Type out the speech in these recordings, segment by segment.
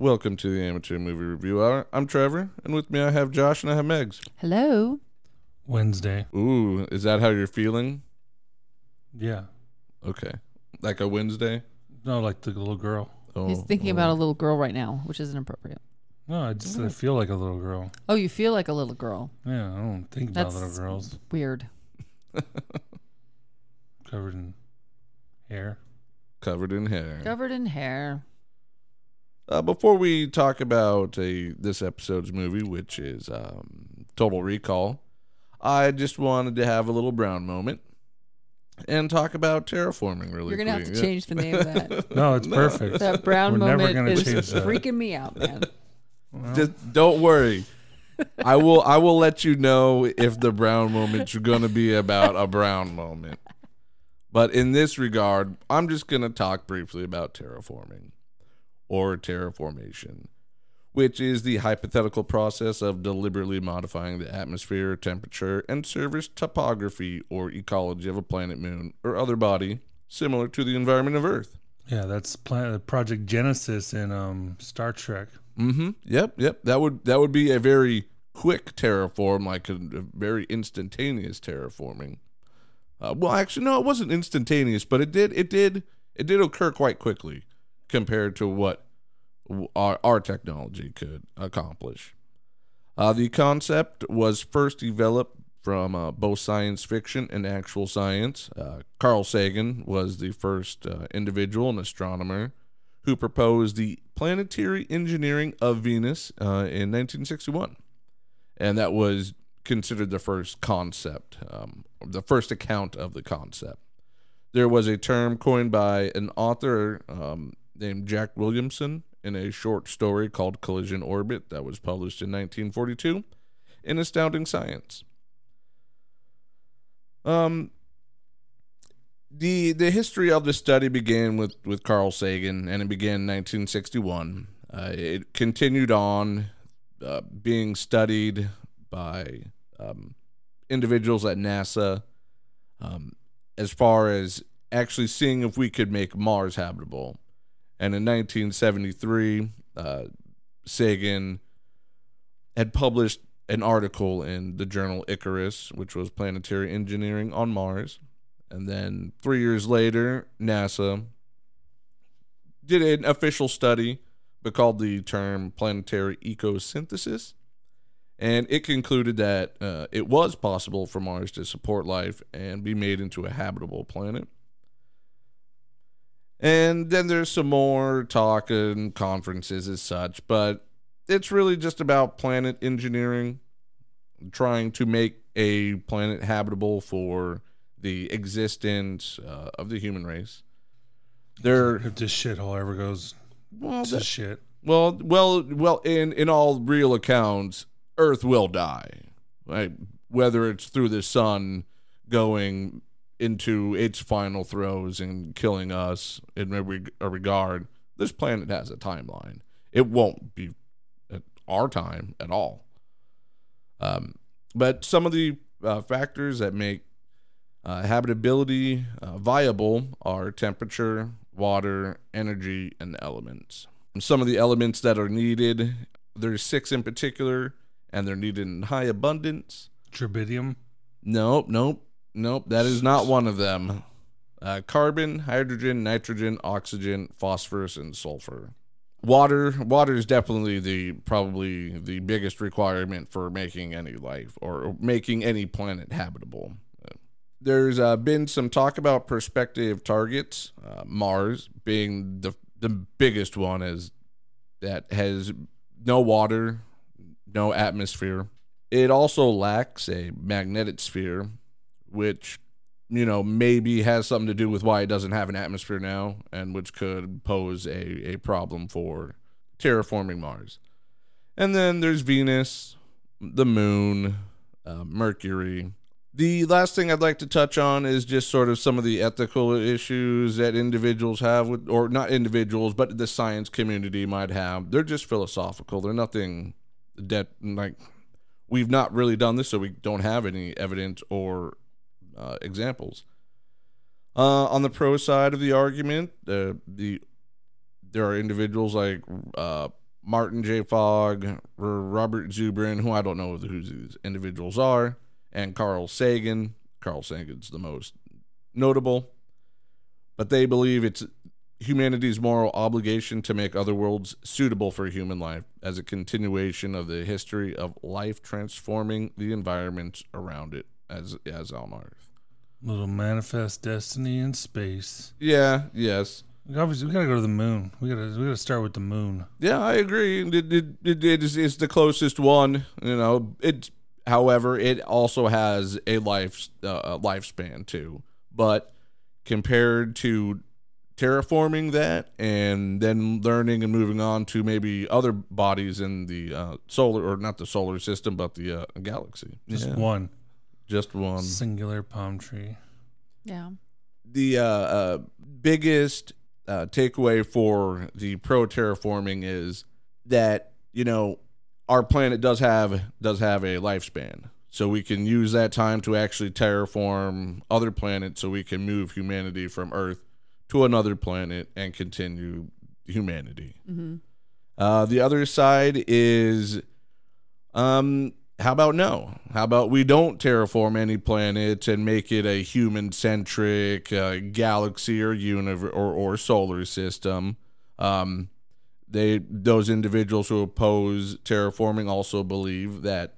Welcome to the Amateur Movie Review Hour. I'm Trevor, and with me I have Josh and I have Megs. Hello. Wednesday. Ooh, is that how you're feeling? Yeah. Okay. Like a Wednesday? No, like the little girl. Oh, He's thinking about a little girl right now, which isn't appropriate. No, I feel like a little girl. Oh, you feel like a little girl. Yeah, I don't think That's about little girls weird. covered in hair. Covered in hair. Covered in hair. Before we talk about this episode's movie, which is Total Recall, I just wanted to have a little Brown moment and talk about terraforming really You're going to quick. have to change the name of that. No, it's perfect. That Brown We're never moment gonna is change that. freaking me out, man. Well, Just don't worry. I will let you know if the Brown moment's going to be about a Brown moment. But in this regard, I'm just going to talk briefly about terraforming or terraformation, which is the hypothetical process of deliberately modifying the atmosphere, temperature, and surface topography or ecology of a planet, moon, or other body similar to the environment of Earth. yeah, that's Project Genesis in Star Trek. Mm-hmm. Yep. That would be a very quick terraform, like a very instantaneous terraforming. Well, actually, no, it wasn't instantaneous, but it did occur quite quickly compared to what our technology could accomplish. The concept was first developed from both science fiction and actual science. Carl Sagan was the first individual and astronomer who proposed the planetary engineering of Venus in 1961. And that was considered the first concept, the first account of the concept. There was a term coined by an author named Jack Williamson in a short story called Collision Orbit that was published in 1942 in Astounding Science. The history of the study began with Carl Sagan, and it began in 1961. It continued on being studied by individuals at NASA as far as actually seeing if we could make Mars habitable. And in 1973, Sagan had published an article in the journal Icarus, which was planetary engineering on Mars. And then 3 years later, NASA did an official study but called the term planetary ecosynthesis. And it concluded that it was possible for Mars to support life and be made into a habitable planet. And then there's some more talk and conferences as such, but it's really just about planet engineering, trying to make a planet habitable for the existence of the human race. If this shithole ever goes to shit. Well, in all real accounts, Earth will die, right? Whether it's through the sun going into its final throes and killing us in a regard, this planet has a timeline. It won't be at our time at all. But some of the factors that make habitability viable are temperature, water, energy, and elements. And some of the elements that are needed, there's 6 in particular, and they're needed in high abundance. Tritium? Nope. That is not one of them. Carbon, hydrogen, nitrogen, oxygen, phosphorus, and sulfur. Water is definitely probably the biggest requirement for making any life or making any planet habitable. There's been some talk about prospective targets, Mars being the biggest one, as that has no water, no atmosphere. It also lacks a magnetic sphere, which, maybe has something to do with why it doesn't have an atmosphere now, and which could pose a problem for terraforming Mars. And then there's Venus, the moon, Mercury. The last thing I'd like to touch on is just sort of some of the ethical issues that individuals have with, or not individuals, but the science community might have. They're just philosophical. They're nothing that, we've not really done this, so we don't have any evidence or examples. On the pro side of the argument, there are individuals like Martin J. Fogg, Robert Zubrin, who I don't know who these individuals are, and Carl Sagan. Carl Sagan's the most notable. But they believe it's humanity's moral obligation to make other worlds suitable for human life as a continuation of the history of life transforming the environment around it as on Earth. Little manifest destiny in space. Yeah, yes. Obviously, we gotta go to the moon. We gotta start with the moon. Yeah, I agree. It's the closest one. However, it also has a lifespan too. But compared to terraforming that and then learning and moving on to maybe other bodies in the solar, or not the solar system, but the galaxy. Just one. Singular palm tree. Yeah. The biggest takeaway for the pro terraforming is that, our planet does have a lifespan. So we can use that time to actually terraform other planets so we can move humanity from Earth to another planet and continue humanity. Mm-hmm. The other side is, how about no? How about we don't terraform any planet and make it a human-centric galaxy or universe or solar system? Those individuals who oppose terraforming also believe that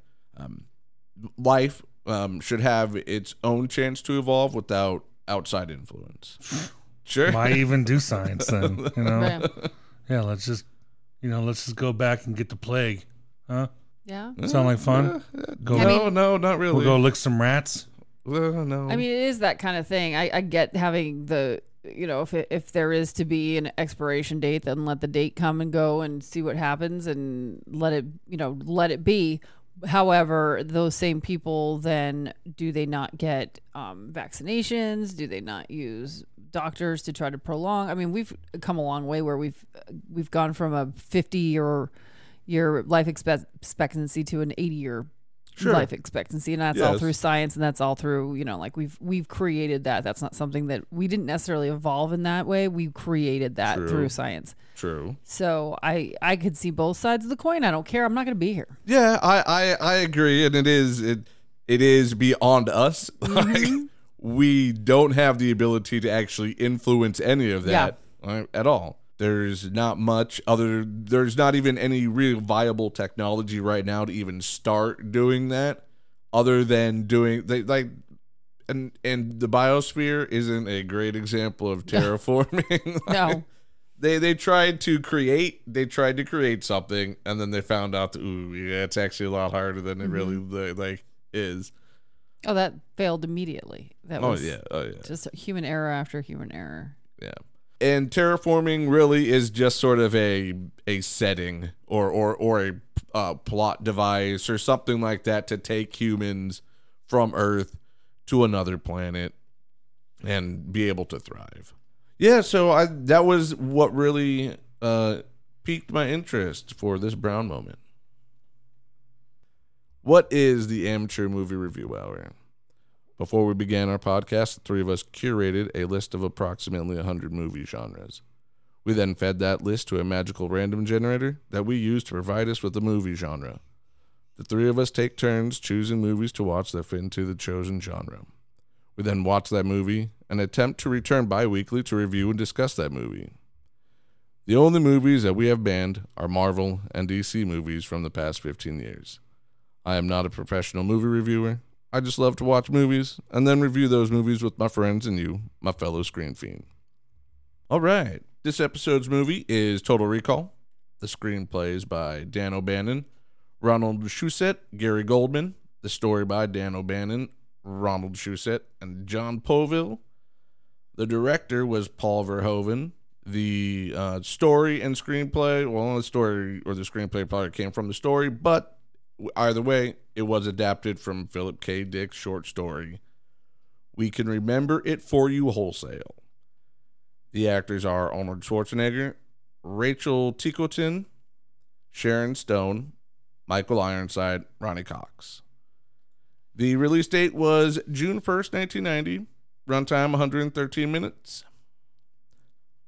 life should have its own chance to evolve without outside influence. Sure. Why even do science then? Right. Yeah, let's just go back and get the plague, huh? Yeah. Sound like fun? No, not really. We'll go lick some rats. No. I mean, it is that kind of thing. I get having the, if there is to be an expiration date, then let the date come and go and see what happens and let it be. However, those same people then, do they not get vaccinations? Do they not use doctors to try to prolong? I mean, we've come a long way where we've gone from a 50-year life expectancy to an 80-year life expectancy, and that's all through science, and that's all through we've created that. That's not something that we didn't necessarily evolve in that way. We created that through science. True. So I could see both sides of the coin. I don't care. I'm not going to be here. Yeah, I agree, and it is beyond us. Mm-hmm. We don't have the ability to actually influence any of that at all. There's not much there's not even any real viable technology right now to even start doing that, other than doing and the biosphere isn't a great example of terraforming. No. They tried to create something, and then they found out that, it's actually a lot harder than it really is. Oh, that failed immediately. That was yeah. just human error after human error. Yeah. And terraforming really is just sort of a setting or a plot device or something like that to take humans from Earth to another planet and be able to thrive. Yeah, so that was what really piqued my interest for this Brown moment. What is the Amateur Movie Review Hour? Before we began our podcast, the three of us curated a list of approximately 100 movie genres. We then fed that list to a magical random generator that we use to provide us with a movie genre. The three of us take turns choosing movies to watch that fit into the chosen genre. We then watch that movie and attempt to return bi-weekly to review and discuss that movie. The only movies that we have banned are Marvel and DC movies from the past 15 years. I am not a professional movie reviewer. I just love to watch movies and then review those movies with my friends and you, my fellow screen fiend. All right, this episode's movie is Total Recall. The screenplay is by Dan O'Bannon, Ronald Shusett, Gary Goldman. The story by Dan O'Bannon, Ronald Shusett, and John Poville. The director was Paul Verhoeven. The story and screenplay, well, the story or the screenplay probably came from the story, but either way, it was adapted from Philip K. Dick's short story, We Can Remember It For You Wholesale. The actors are Arnold Schwarzenegger, Rachel Ticotin, Sharon Stone, Michael Ironside, Ronnie Cox. The release date was June 1st, 1990. Runtime 113 minutes.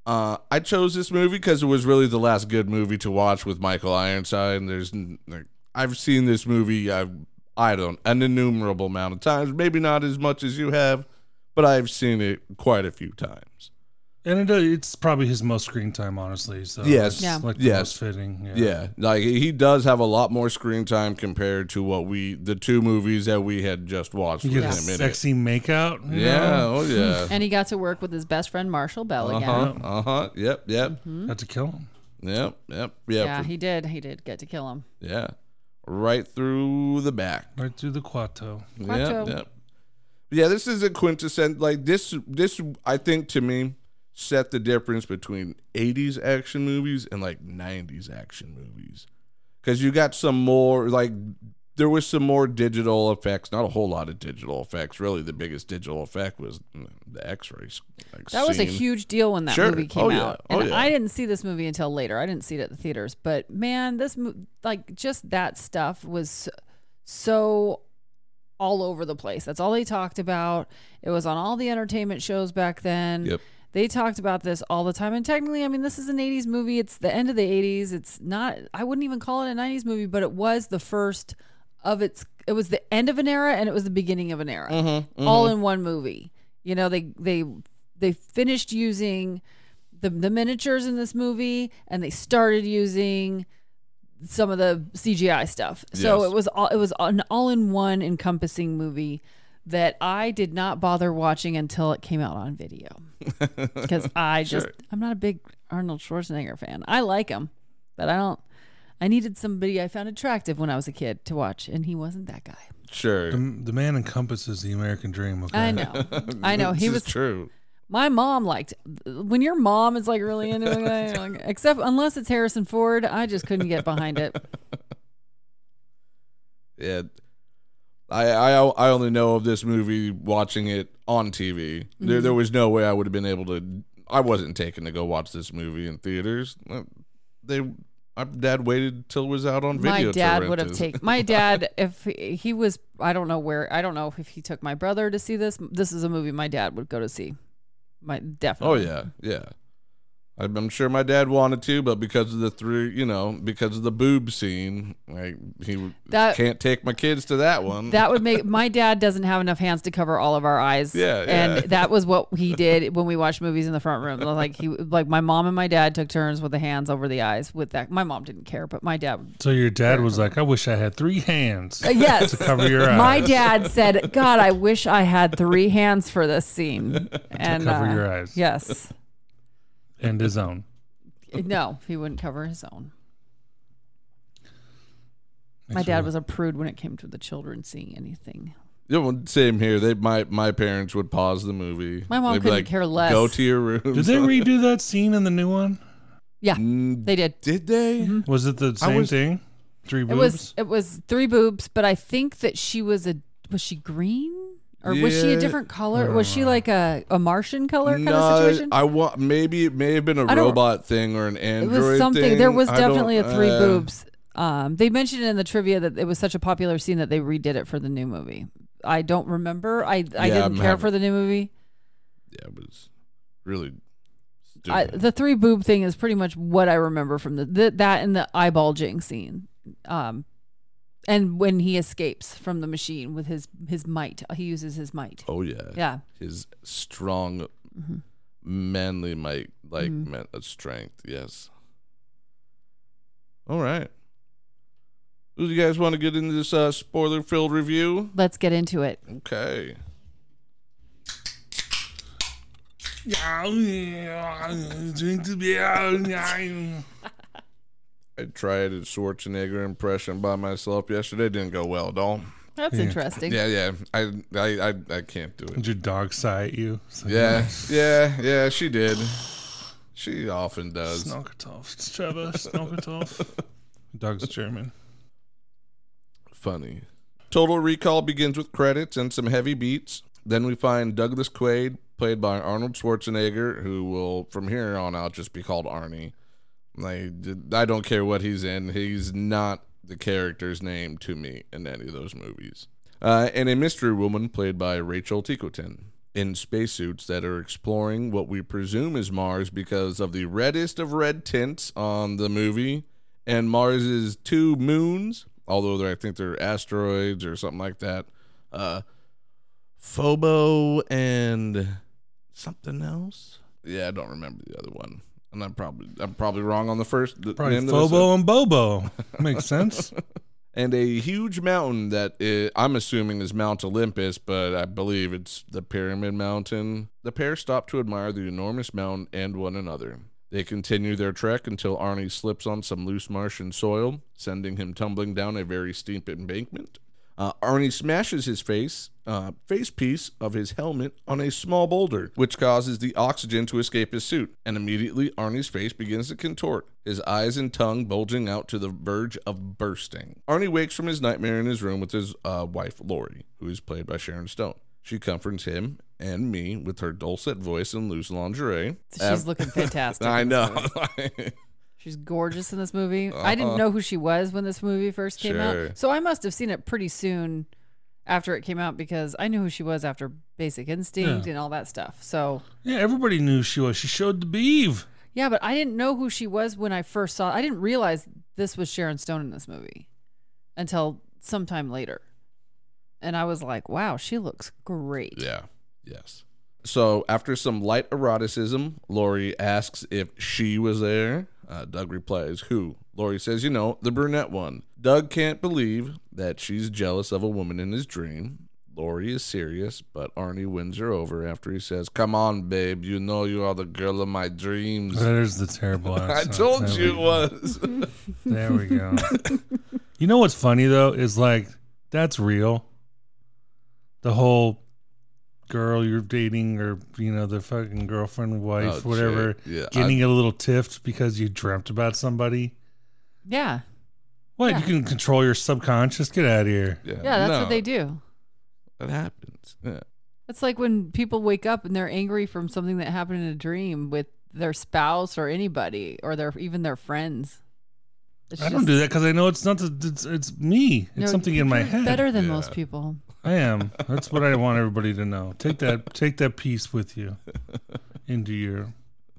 I chose this movie because it was really the last good movie to watch with Michael Ironside. And I've seen this movie, I don't, an innumerable amount of times. Maybe not as much as you have, but I've seen it quite a few times. And it's probably his most screen time, honestly. So Yes. it's Yeah. like the Yes. most fitting. Yeah, like he does have a lot more screen time compared to the two movies that we had just watched. You get within a a minute. sexy makeout. you Yeah, know? oh yeah. And he got to work with his best friend Marshall Bell again. Yep. Had to kill him. Yep. Yeah, he did. He did get to kill him. Yeah. Right through the back. Right through the Quato. Quattro. Yeah, this is a quintessential, like this I think to me set the difference between 80s action movies and like 90s action movies. Cuz you got some more, like there was some more digital effects, not a whole lot of digital effects. Really the biggest digital effect was the X-rays. That was a huge deal when that Sure. movie came Oh, yeah. out. Oh, And yeah. I didn't see this movie until later. I didn't see it at the theaters. But man, like just that stuff was so all over the place. That's all they talked about. It was on all the entertainment shows back then. Yep. They talked about this all the time. And technically, I mean, this is an 80s movie. It's the end of the 80s. It's not, I wouldn't even call it a 90s movie, but it was the first of it was the end of an era and it was the beginning of an era. All in one movie. You know, they finished using the miniatures in this movie and they started using some of the CGI stuff. So Yes. it was an all-in-one encompassing movie that I did not bother watching until it came out on video. Because I'm not a big Arnold Schwarzenegger fan. I like him, but I needed somebody I found attractive when I was a kid to watch, and he wasn't that guy. Sure. The man encompasses the American dream. Okay? I know. He This was is true. My mom liked when your mom is like really into a guy, like, except unless it's Harrison Ford, I just couldn't get behind it. Yeah. I only know of this movie watching it on TV. There was no way I would have been able to. I wasn't taken to go watch this movie in theaters. My dad waited till it was out on video. My dad to would rent have it. taken my dad if he was. I don't know if he took my brother to see this. This is a movie my dad would go to see. Oh Definitely. yeah. I'm sure my dad wanted to, but because of because of the boob scene, like can't take my kids to that one. That would make my dad doesn't have enough hands to cover all of our eyes. Yeah. And that was what he did when we watched movies in the front room. Like my mom and my dad took turns with the hands over the eyes with that. My mom didn't care, but my dad. So your dad was like, I wish I had 3 hands Yes. to cover your eyes. My dad said, God, I wish I had 3 hands for this scene. And cover your eyes. Yes. And his own. No, he wouldn't cover his own. My dad was a prude when it came to the children seeing anything. Yeah, well, same here. My parents would pause the movie. My mom They'd be couldn't like, care less. Go to your room. Did they redo that scene in the new one? Yeah, they did. Did they? Was it the same thing? 3 boobs? It was 3 boobs, but I think that she was she green? Or was she a Yeah. different color? Was she like a Martian color kind of situation? Maybe it may have been a I don't- robot thing or an It android was something. thing. There was I don't- definitely a 3 boobs. They mentioned in the trivia that it was such a popular scene that they redid it for the new movie. I don't remember. I didn't care for the new movie. Yeah, it was really stupid. The 3 boob thing is pretty much what I remember from that and the eye bulging scene. And when he escapes from the machine with his might, he uses his might. Oh yeah. Yeah. His strong, manly might, strength. Yes. All right. Do you guys want to get into this spoiler-filled review? Let's get into it. Okay. Drink the beer. I tried a Schwarzenegger impression by myself yesterday. Didn't go well at all. That's interesting. Yeah. I can't do it. Did your dog sigh at you? It's like, Yeah, she did. She often does. Snonkertoff. Trevor, Snonkertoff. Dog's German. Funny. Total Recall begins with credits and some heavy beats. Then we find Douglas Quaid, played by Arnold Schwarzenegger, who will, from here on out, just be called Arnie. I don't care what he's in. He's not the character's name to me in any of those movies. And a mystery woman, played by Rachel Ticotin. in spacesuits that are exploring what we presume is Mars because of the reddest of red tints on the movie and Mars's 2 moons, although I think they're asteroids or something like that. Phobo and something else. Yeah, I don't remember the other one, and I'm probably wrong on the first. Probably Phobo and Bobo. Makes sense. And a huge mountain that I'm assuming is Mount Olympus, but I believe it's the Pyramid Mountain. The pair stop to admire the enormous mountain and one another. They continue their trek until Arnie slips on some loose Martian soil, sending him tumbling down a very steep embankment. Arnie smashes his face piece of his helmet on a small boulder, which causes the oxygen to escape his suit, and immediately Arnie's face begins to contort, his eyes and tongue bulging out to the verge of bursting. Arnie wakes from his nightmare in his room with his wife, Lori, who is played by Sharon Stone. She comforts him and me with her dulcet voice and loose lingerie. She's looking fantastic. I know. She's gorgeous in this movie. I didn't know who she was when this movie first came out. So I must have seen it pretty soon after it came out because I knew who she was after Basic Instinct and all that stuff. So yeah, everybody knew who she was. She showed the beeve. Yeah, but I didn't know who she was when I first saw it. I didn't realize this was Sharon Stone in this movie until sometime later. And I was like, wow, she looks great. Yeah. Yes. So after some light eroticism, Lori asks if she was there. Doug replies, who? Lori says, the brunette one. Doug can't believe that she's jealous of a woman in his dream. Lori is serious, but Arnie wins her over after he says, come on, babe, you are the girl of my dreams. There's the terrible accent. I told you it was. There we go. You know what's funny, though, is like, that's real. The whole girl you're dating or, the fucking girlfriend, wife, whatever, getting a little tiffed because you dreamt about somebody. Yeah. What? Yeah. You can control your subconscious? Get out of here. Yeah, that's what they do. That happens. Yeah. It's like when people wake up and they're angry from something that happened in a dream with their spouse or anybody or even their friends. I don't do that because I know it's not. It's me. It's something in my head. Better than most people. I am. That's what I want everybody to know. Take that piece with you into your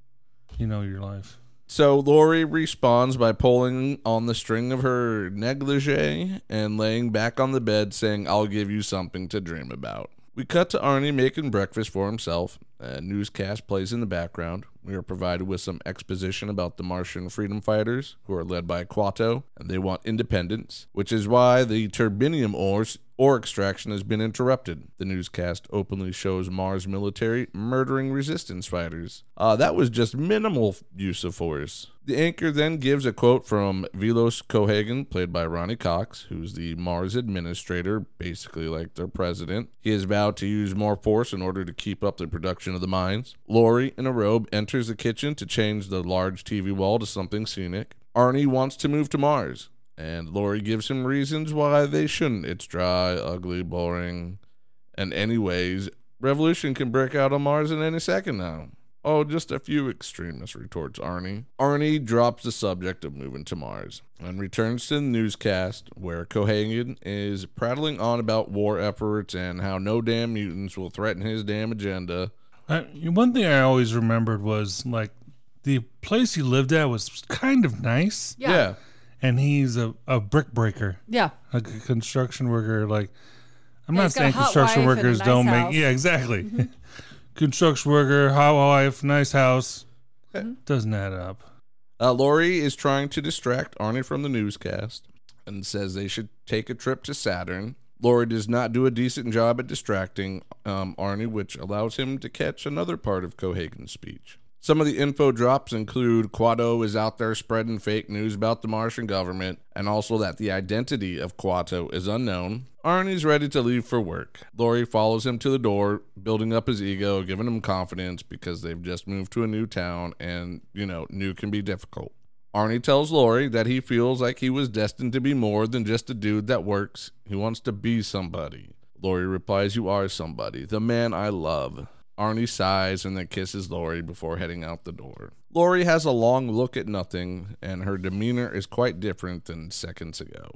life. So Lori responds by pulling on the string of her negligee and laying back on the bed saying, I'll give you something to dream about. We cut to Arnie making breakfast for himself. A newscast plays in the background. We are provided with some exposition about the Martian freedom fighters, who are led by Quato, and they want independence, which is why the turbinium ore extraction has been interrupted. The newscast openly shows Mars military murdering resistance fighters. That was just minimal use of force. The anchor then gives a quote from Velos Cohagen, played by Ronnie Cox, who's the Mars administrator, basically like their president. He has vowed to use more force in order to keep up the production of the mines. Lori, in a robe, enters the kitchen to change the large TV wall to something scenic. Arnie wants to move to Mars, and Lori gives him reasons why they shouldn't. It's dry, ugly, boring, and anyways, revolution can break out on Mars in any second now. Oh, just a few extremists, retorts Arnie. Arnie drops the subject of moving to Mars and returns to the newscast where Cohagen is prattling on about war efforts and how no damn mutants will threaten his damn agenda. One thing I always remembered was, like, the place he lived at was kind of nice. Yeah. And he's a brick breaker. Yeah. Like a construction worker. Like, I'm Yeah, not he's got a saying hot construction wife workers and a nice don't house. make. Yeah, exactly. Construction worker, hot wife, nice house. Doesn't add up. Lori is trying to distract Arnie from the newscast and says they should take a trip to Saturn. Lori does not do a decent job at distracting Arnie, which allows him to catch another part of Cohagen's speech. Some of the info drops include Quato is out there spreading fake news about the Martian government, and also that the identity of Quato is unknown. Arnie's ready to leave for work. Lori follows him to the door, building up his ego, giving him confidence because they've just moved to a new town and, new can be difficult. Arnie tells Lori that he feels like he was destined to be more than just a dude that works. He wants to be somebody. Lori replies, you are somebody, the man I love. Arnie sighs and then kisses Lori before heading out the door. Lori has a long look at nothing, and her demeanor is quite different than seconds ago.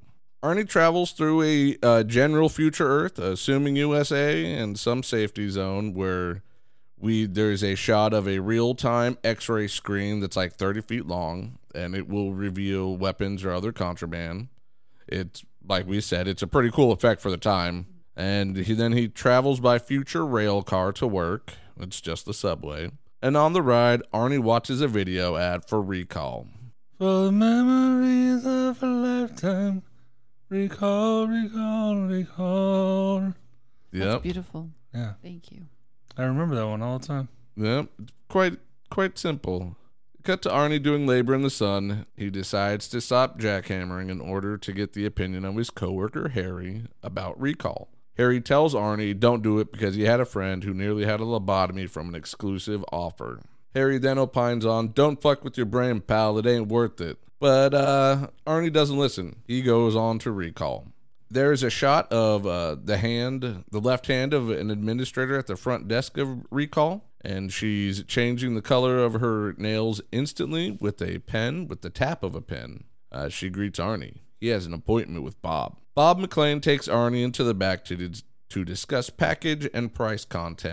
Arnie travels through a general future Earth, assuming USA, and some safety zone where there's a shot of a real-time X-ray screen that's like 30 feet long, and it will reveal weapons or other contraband. It's, like we said, it's a pretty cool effect for the time. And then he travels by future rail car to work. It's just the subway. And on the ride, Arnie watches a video ad for Recall. For the memories of a lifetime, recall, recall, recall. Yep. That's beautiful. Yeah. Thank you. I remember that one all the time. Yep. Quite simple. Cut to Arnie doing labor in the sun. He decides to stop jackhammering in order to get the opinion of his coworker Harry about Recall. Harry tells Arnie don't do it because he had a friend who nearly had a lobotomy from an exclusive offer. Harry then opines on, don't fuck with your brain, pal, it ain't worth it. But Arnie doesn't listen. He goes on to Recall. There's a shot of the left hand of an administrator at the front desk of Recall, and she's changing the color of her nails instantly with a pen, with the tap of a pen. She greets Arnie. He has an appointment with Bob. Bob McLean takes Arnie into the back to discuss package price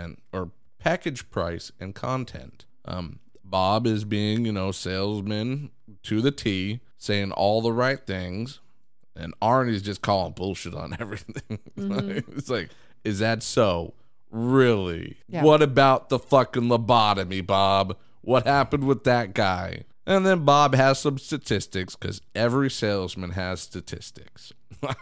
and content. Bob is being, salesman to the T, saying all the right things, and Arnie's just calling bullshit on everything. Mm-hmm. It's like, is that so? Really? Yeah. What about the fucking lobotomy, Bob? What happened with that guy? And then Bob has some statistics, because every salesman has statistics.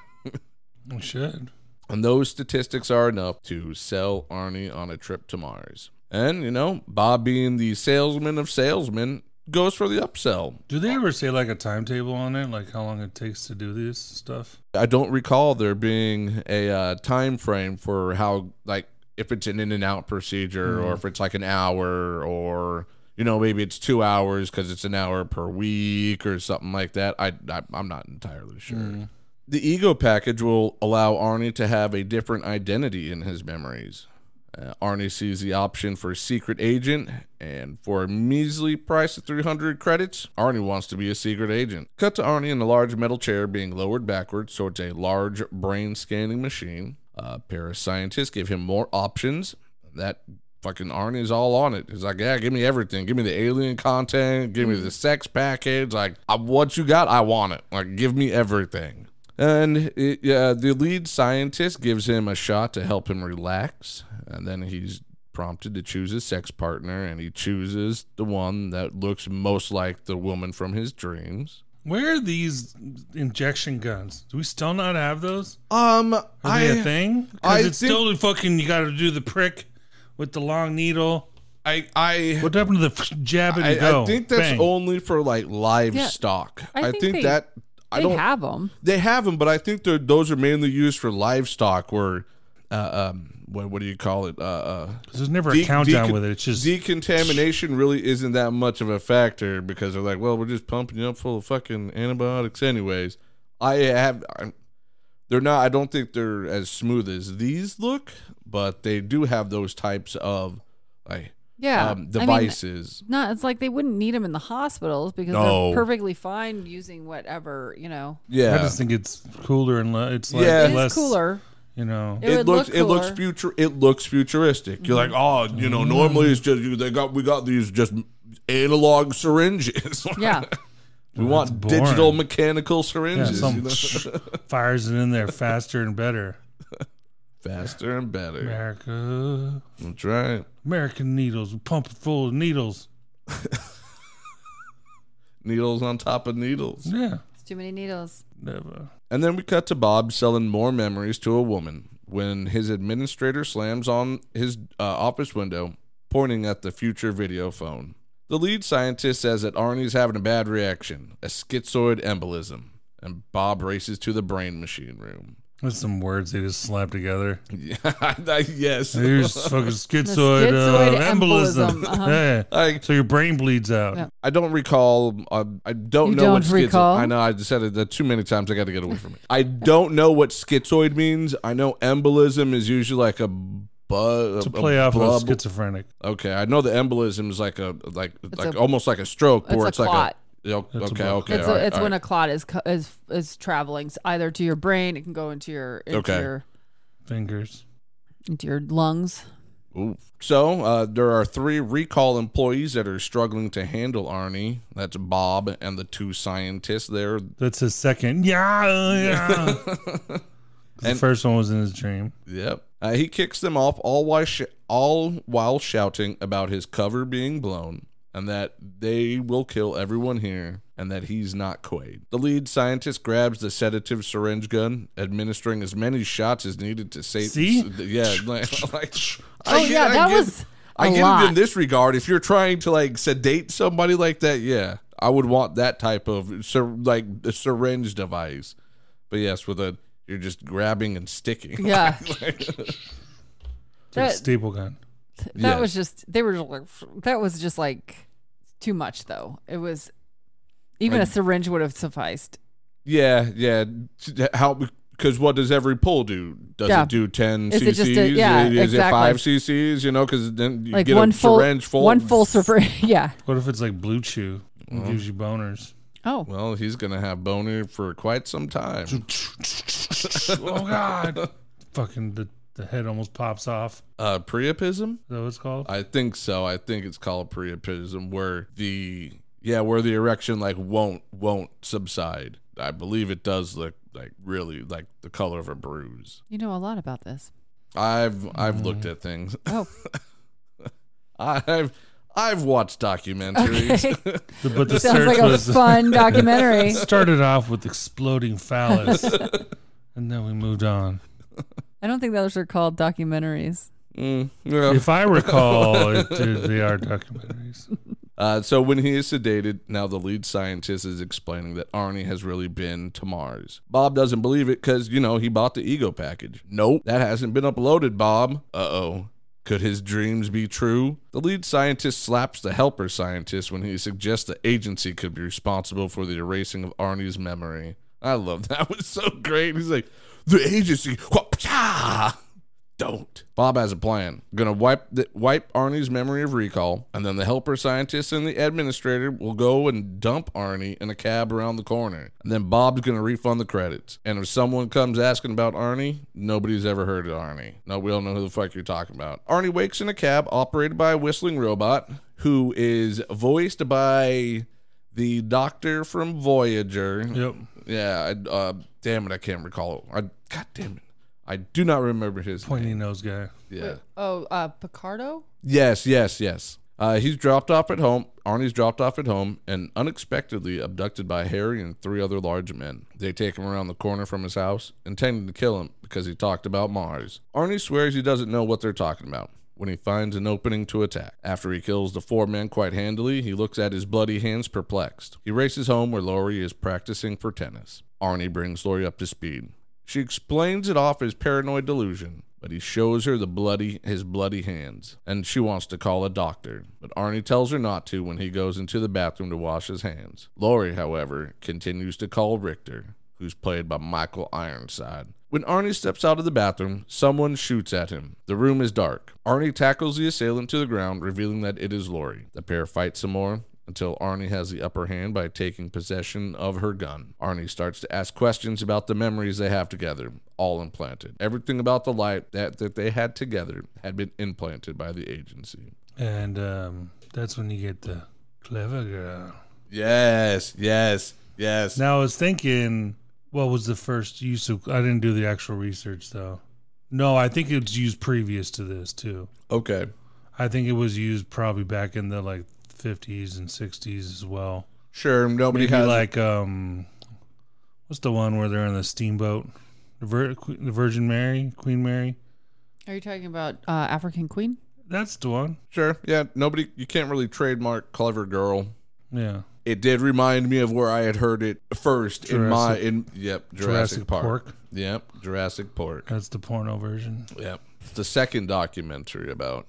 We should. And those statistics are enough to sell Arnie on a trip to Mars. And, Bob being the salesman of salesmen goes for the upsell. Do they ever say like a timetable on it? Like how long it takes to do this stuff? I don't recall there being a time frame for how, like, if it's an in and out procedure or if it's like an hour or, maybe it's 2 hours because it's an hour per week or something like that. I'm not entirely sure. The ego package will allow Arnie to have a different identity in his memories. Arnie sees the option for secret agent, and for a measly price of 300 credits, Arnie wants to be a secret agent. Cut to Arnie in a large metal chair being lowered backwards, so it's a large brain scanning machine. A pair of scientists give him more options. That fucking Arnie is all on it. He's like, yeah, give me everything. Give me the alien content. Give me the sex package. Like, what you got, I want it. Like, give me everything. And the lead scientist gives him a shot to help him relax. And then he's prompted to choose his sex partner, and he chooses the one that looks most like the woman from his dreams. Where are these injection guns? Do we still not have those? Are they a thing? Because it's still fucking, you got to do the prick with the long needle. What happened to the jab it and go? I think that's Bang. only for like livestock. I think they have them. They have them, but I think those are mainly used for livestock. Where, what do you call it? There's never a countdown with it. It's just decontamination really isn't that much of a factor because they're like, well, we're just pumping you up full of fucking antibiotics, anyways. They're not. I don't think they're as smooth as these look, but they do have those types of devices. It's like they wouldn't need them in the hospitals because they're perfectly fine using whatever, Yeah, I just think it's cooler and it's like it less is cooler. It looks futuristic. You're like, normally it's just we got these just analog syringes. Yeah. We want digital mechanical syringes. Fires it in there faster and better. Faster and better. America. That's right. American needles. We pump it full of needles. Needles on top of needles. Yeah. It's too many needles. Never. And then we cut to Bob selling more memories to a woman when his administrator slams on his office window, pointing at the future video phone. The lead scientist says that Arnie's having a bad reaction, a schizoid embolism, and Bob races to the brain machine room. There's some words they just slap together. Yes. Here's fucking schizoid embolism. Uh-huh. So your brain bleeds out. Yeah. I don't recall. I don't know what recall? I know. I just said it too many times. I got to get away from it. I don't know what schizoid means. I know embolism is usually like a to play off of schizophrenic. Okay, I know the embolism is like almost like a stroke, where it's like clot. Okay. It's when a clot is traveling either to your brain. It can go into your fingers, into your lungs. Ooh. So there are 3 recall employees that are struggling to handle Arnie. That's Bob and the 2 scientists there. That's his second. Yeah. The first one was in his dream. Yep. He kicks them off all while shouting about his cover being blown and that they will kill everyone here and that he's not Quaid. The lead scientist grabs the sedative syringe gun, administering as many shots as needed to save. See? Yeah. I get it in this regard. If you're trying to sedate somebody like that, yeah, I would want that type of a syringe device. But yes, you're just grabbing and sticking. Yeah. Staple gun. That was just too much though. It was even a syringe would have sufficed. Yeah. How? Because what does every pull do? Does it do 10 is cc's? It just is it 5 cc's? Because then you get one a syringe full. One full syringe. Yeah. What if it's like Blue Chew? It gives you boners. Oh. Well, he's gonna have boner for quite some time. Oh God! Fucking the head almost pops off. Priapism? Is that what it's called? I think so. I think it's called priapism, where the erection won't subside. I believe it does look really like the color of a bruise. You know a lot about this. I've looked at things. Oh. I've watched documentaries. Okay. But the sounds like a fun documentary. Started off with exploding phallus, and then we moved on. I don't think those are called documentaries. Yeah. If I recall, they are documentaries. So when he is sedated, now the lead scientist is explaining that Arnie has really been to Mars. Bob doesn't believe it because, he bought the ego package. Nope, that hasn't been uploaded, Bob. Uh-oh. Could his dreams be true? The lead scientist slaps the helper scientist when he suggests the agency could be responsible for the erasing of Arnie's memory. I love that. It was so great. He's like, the agency. Don't. Bob has a plan. Gonna wipe Arnie's memory of recall, and then the helper scientist and the administrator will go and dump Arnie in a cab around the corner. And then Bob's gonna refund the credits. And if someone comes asking about Arnie, nobody's ever heard of Arnie. No, we don't know who the fuck you're talking about. Arnie wakes in a cab operated by a whistling robot who is voiced by the doctor from Voyager. Yep. Yeah. Damn it, I can't recall it. God damn it. I do not remember his pointy name. nose guy. Yeah. Picardo? Yes. He's dropped off at home. Arnie's dropped off at home and unexpectedly abducted by Harry and 3 other large men. They take him around the corner from his house, intending to kill him because he talked about Mars. Arnie swears he doesn't know what they're talking about when he finds an opening to attack. After he kills the 4 men quite handily, he looks at his bloody hands perplexed. He races home where Laurie is practicing for tennis. Arnie brings Laurie up to speed. She explains it off as paranoid delusion, but he shows her his bloody hands, and she wants to call a doctor, but Arnie tells her not to when he goes into the bathroom to wash his hands. Laurie, however, continues to call Richter, who's played by Michael Ironside. When Arnie steps out of the bathroom, someone shoots at him. The room is dark. Arnie tackles the assailant to the ground, revealing that it is Laurie. The pair fight some more, until Arnie has the upper hand by taking possession of her gun. Arnie starts to ask questions about the memories they have together, all implanted. Everything about the life that they had together had been implanted by the agency. And that's when you get the clever girl. Yes. Now I was thinking, what was the first use of... I didn't do the actual research, though. No, I think it was used previous to this, too. Okay. I think it was used probably back in the, 50s and 60s as well. Sure, nobody Maybe has... what's the one where they're in the steamboat? The Virgin Mary? Queen Mary? Are you talking about African Queen? That's the one. Sure, yeah, you can't really trademark clever girl. Yeah. It did remind me of where I had heard it first Jurassic Park. Yep, Jurassic Park. That's the porno version. Yep. It's the second documentary about.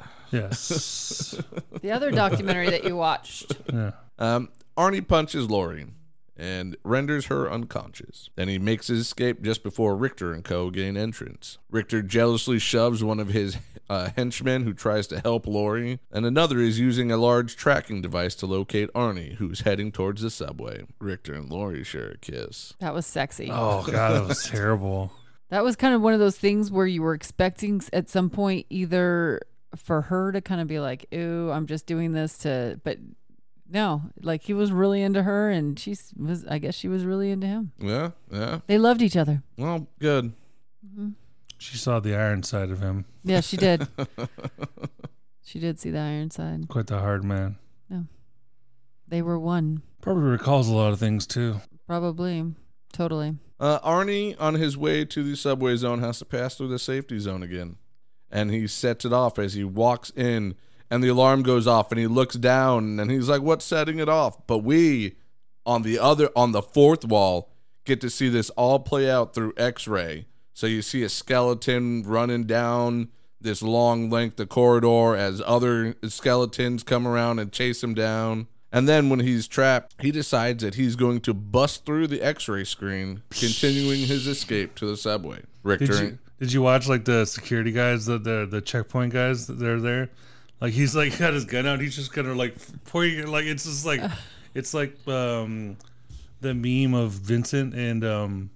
Yes. The other documentary that you watched. Yeah. Arnie punches Laurie, and renders her unconscious. Then he makes his escape just before Richter and co. gain entrance. Richter jealously shoves one of his henchmen who tries to help Lori, and another is using a large tracking device to locate Arnie, who's heading towards the subway. Richter and Lori share a kiss. That was sexy. Oh god, that was terrible. That was kind of one of those things where you were expecting at some point either for her to kind of be like, "Ooh, I'm just doing this to," but no, like he was really into her, and I guess she was really into him. Yeah. They loved each other. Well, good. She saw the iron side of him. Yeah, she did. She did see the iron side. Quite the hard man. Yeah, they were one. Probably recalls a lot of things too. Probably, totally. Arnie, on his way to the subway zone, has to pass through the safety zone again. And he sets it off as he walks in, and the alarm goes off, and he looks down, and he's like, what's setting it off? But we, on the fourth wall, get to see this all play out through X-ray. So you see a skeleton running down this long length of corridor as other skeletons come around and chase him down. And then when he's trapped, he decides that he's going to bust through the X-ray screen, continuing his escape to the subway. Richter, Did you watch like the security guys, the checkpoint guys that are there? Like he's like got his gun out, he's just gonna like pointing it, like it's just like it's like the meme of Vincent and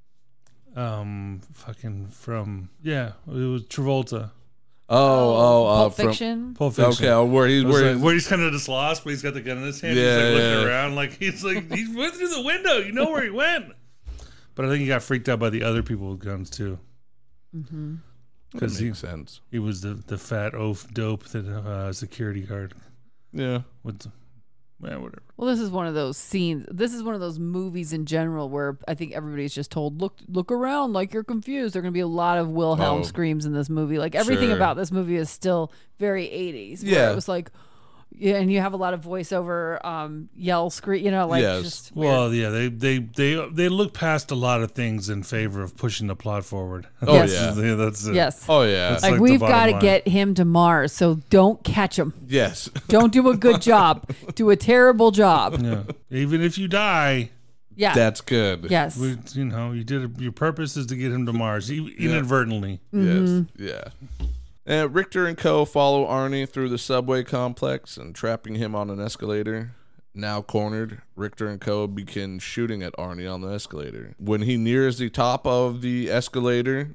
fucking from it was Travolta. Pulp Fiction. Pulp Fiction. Okay, where he's kind of just lost, but he's got the gun in his hand. Yeah, he's like looking yeah. around, like he went through the window. You know where he went. But I think he got freaked out by the other people with guns too. Mm-hmm. Because he makes sense. He was the fat oaf dope that security guard. Yeah. Whatever. Well, this is one of those scenes. This is one of those movies in general where I think everybody's just told, look around like you're confused. There are going to be a lot of Wilhelm screams in this movie. Like everything Sure. about this movie is still very 80s. Where Yeah. It was like, yeah, and you have a lot of voiceover, yell, scream, like Yes. just weird. Well, yeah, they look past a lot of things in favor of pushing the plot forward. Oh, Yes. yeah. That's it. Yes. Oh, yeah. That's Like, the we've bottom got to line. get him to Mars, so don't catch him. Yes. Don't do a good job. Do a terrible job. Yeah. Even if you die, Yeah. That's good. Yes. you did your purpose is to get him to Mars, inadvertently. Yes. Yeah. And Richter and co. follow Arnie through the subway complex and trapping him on an escalator. Now cornered, Richter and co. begin shooting at Arnie on the escalator. When he nears the top of the escalator,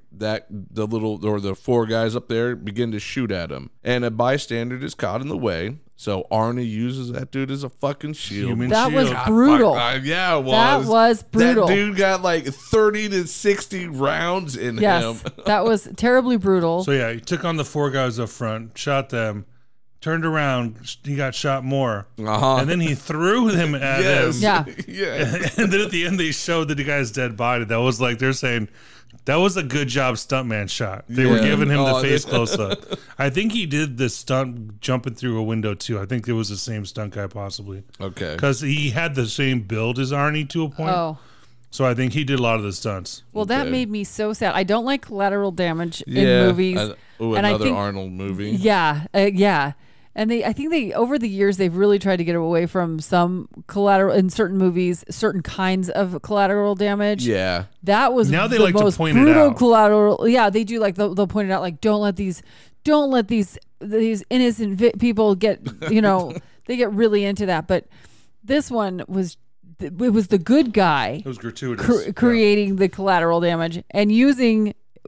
the four guys up there begin to shoot at him. And a bystander is caught in the way, so Arnie uses that dude as a fucking shield. Human That was shield. brutal. Yeah, it was. That was brutal. That dude got like 30 to 60 rounds in Yes. him. That was terribly brutal. So yeah, he took on the four guys up front, shot them, turned around, he got shot more, Uh-huh. and then he threw them at Yes. him. Yeah. Yeah. And then at the end, they showed the guy's dead body. That was like they're saying that was a good job stuntman shot. They were Yeah. giving him the Oh, face they- close up. I think he did the stunt jumping through a window too. I think it was the same stunt guy possibly Okay. because he had the same build as Arnie to a point. Oh. So I think he did a lot of the stunts. Well, that Okay. made me so sad. I don't like collateral damage in Yeah. movies. And I another think- Arnold movie. Yeah. Yeah. And I think over the years, they've really tried to get away from some collateral in certain movies, certain kinds of collateral damage. Yeah. That was Now they the like to most point it brutal out. collateral. Yeah, they do. Like they'll point it out. Like don't let these innocent people get. They get really into that. But this one was. It was the good guy It was gratuitous. creating the collateral damage and using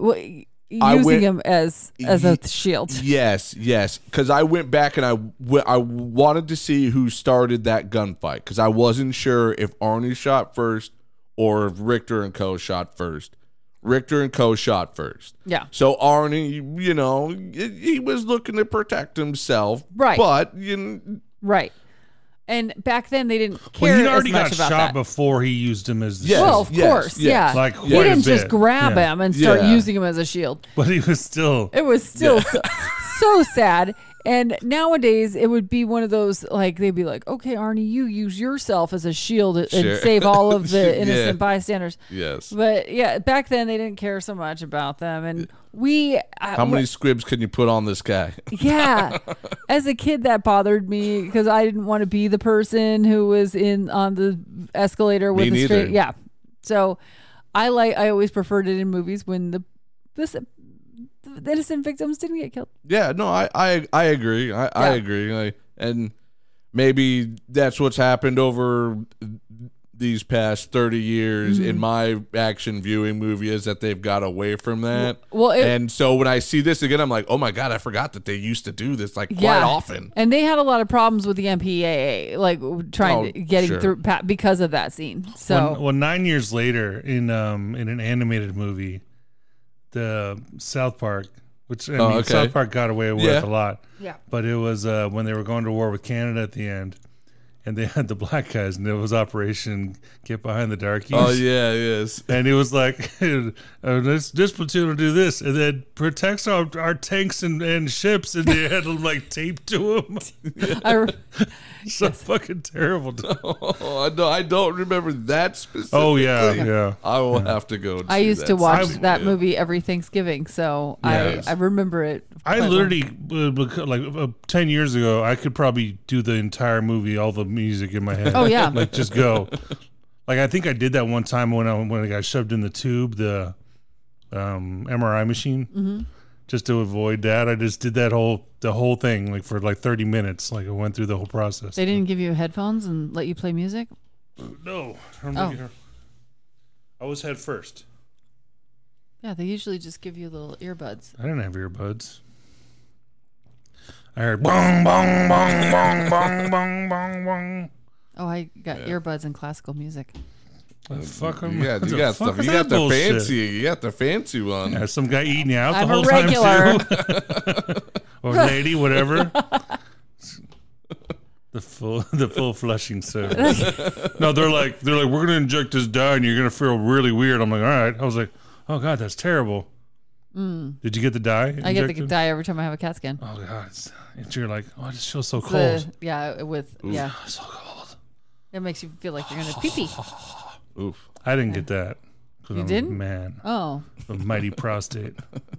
him as a shield. Yes. Because I went back and I wanted to see who started that gunfight because I wasn't sure if Arnie shot first or if Richter and co. shot first. Richter and co. shot first. Yeah. So Arnie, he was looking to protect himself. Right. But, Right. And back then they didn't care Well, he'd as already much got about shot that. before he used him as the Yes. shield. Well, of course, yeah. Like, he quite a didn't just bit. grab Yeah. him and start Yeah. using him as a shield. But he was still. It was still so sad. And nowadays, it would be one of those, like, they'd be like, okay, Arnie, you use yourself as a shield and Sure. save all of the Yeah. innocent bystanders. Yes. But yeah, back then they didn't care so much about them. And we. How many squibs can you put on this guy? Yeah. As a kid, that bothered me because I didn't want to be the person who was on the escalator with Me a straight. neither. Yeah. So I always preferred it in movies when the innocent victims didn't get killed. Yeah, no, I agree. I agree. And maybe that's what's happened over these past 30 years in my action viewing movie is that they've got away from that. Well, and so when I see this again, I'm like, oh my God, I forgot that they used to do this like quite often. And they had a lot of problems with the MPAA, like getting sure. through because of that scene. So Well, 9 years later, in an animated movie, the South Park, which I mean, South Park got away with a lot. Yeah. But it was when they were going to war with Canada at the end, and they had the black guys, and it was Operation Get Behind the Darkies. Oh yeah, yes. And it was like, this platoon will do this, and then protects our tanks and ships, and they had them like taped to them. So fucking terrible. Oh, I don't remember that specifically. Oh yeah. I will have to go. I used to watch that movie. movie every Thanksgiving, so Yes. I remember it. I quite literally, 10 years ago, I could probably do the entire movie, all the music in my head. Oh, yeah. Like, just go. Like, I think I did that one time when I got shoved in the tube, the MRI machine. Just to avoid that, I just did the whole thing, like, for like 30 minutes. Like, I went through the whole process. They didn't give you headphones and let you play music? No. Oh. I was head first. Yeah, they usually just give you little earbuds. I didn't have earbuds. I heard bong, bong, bong, bong, bong, bong, bong, bong. Oh, I got earbuds and classical music. Fuck 'em. Yeah, What you the got fuck stuff. is You that got the bullshit? fancy. You got the fancy one. Yeah, some guy eating you out I'm the whole a regular. time too. Or lady, whatever. The full flushing service. No, they're like, we're gonna inject this dye and you're gonna feel really weird. I'm like, all right. I was like, oh God, that's terrible. Did you get the dye? I get the injected? dye every time I have a CAT scan. Oh God, you're like, oh, I just feel so cold. So cold. It makes you feel like you're gonna pee pee. Oof. I didn't get that. 'Cause You I'm a didn't? Man, Oh, a mighty prostate.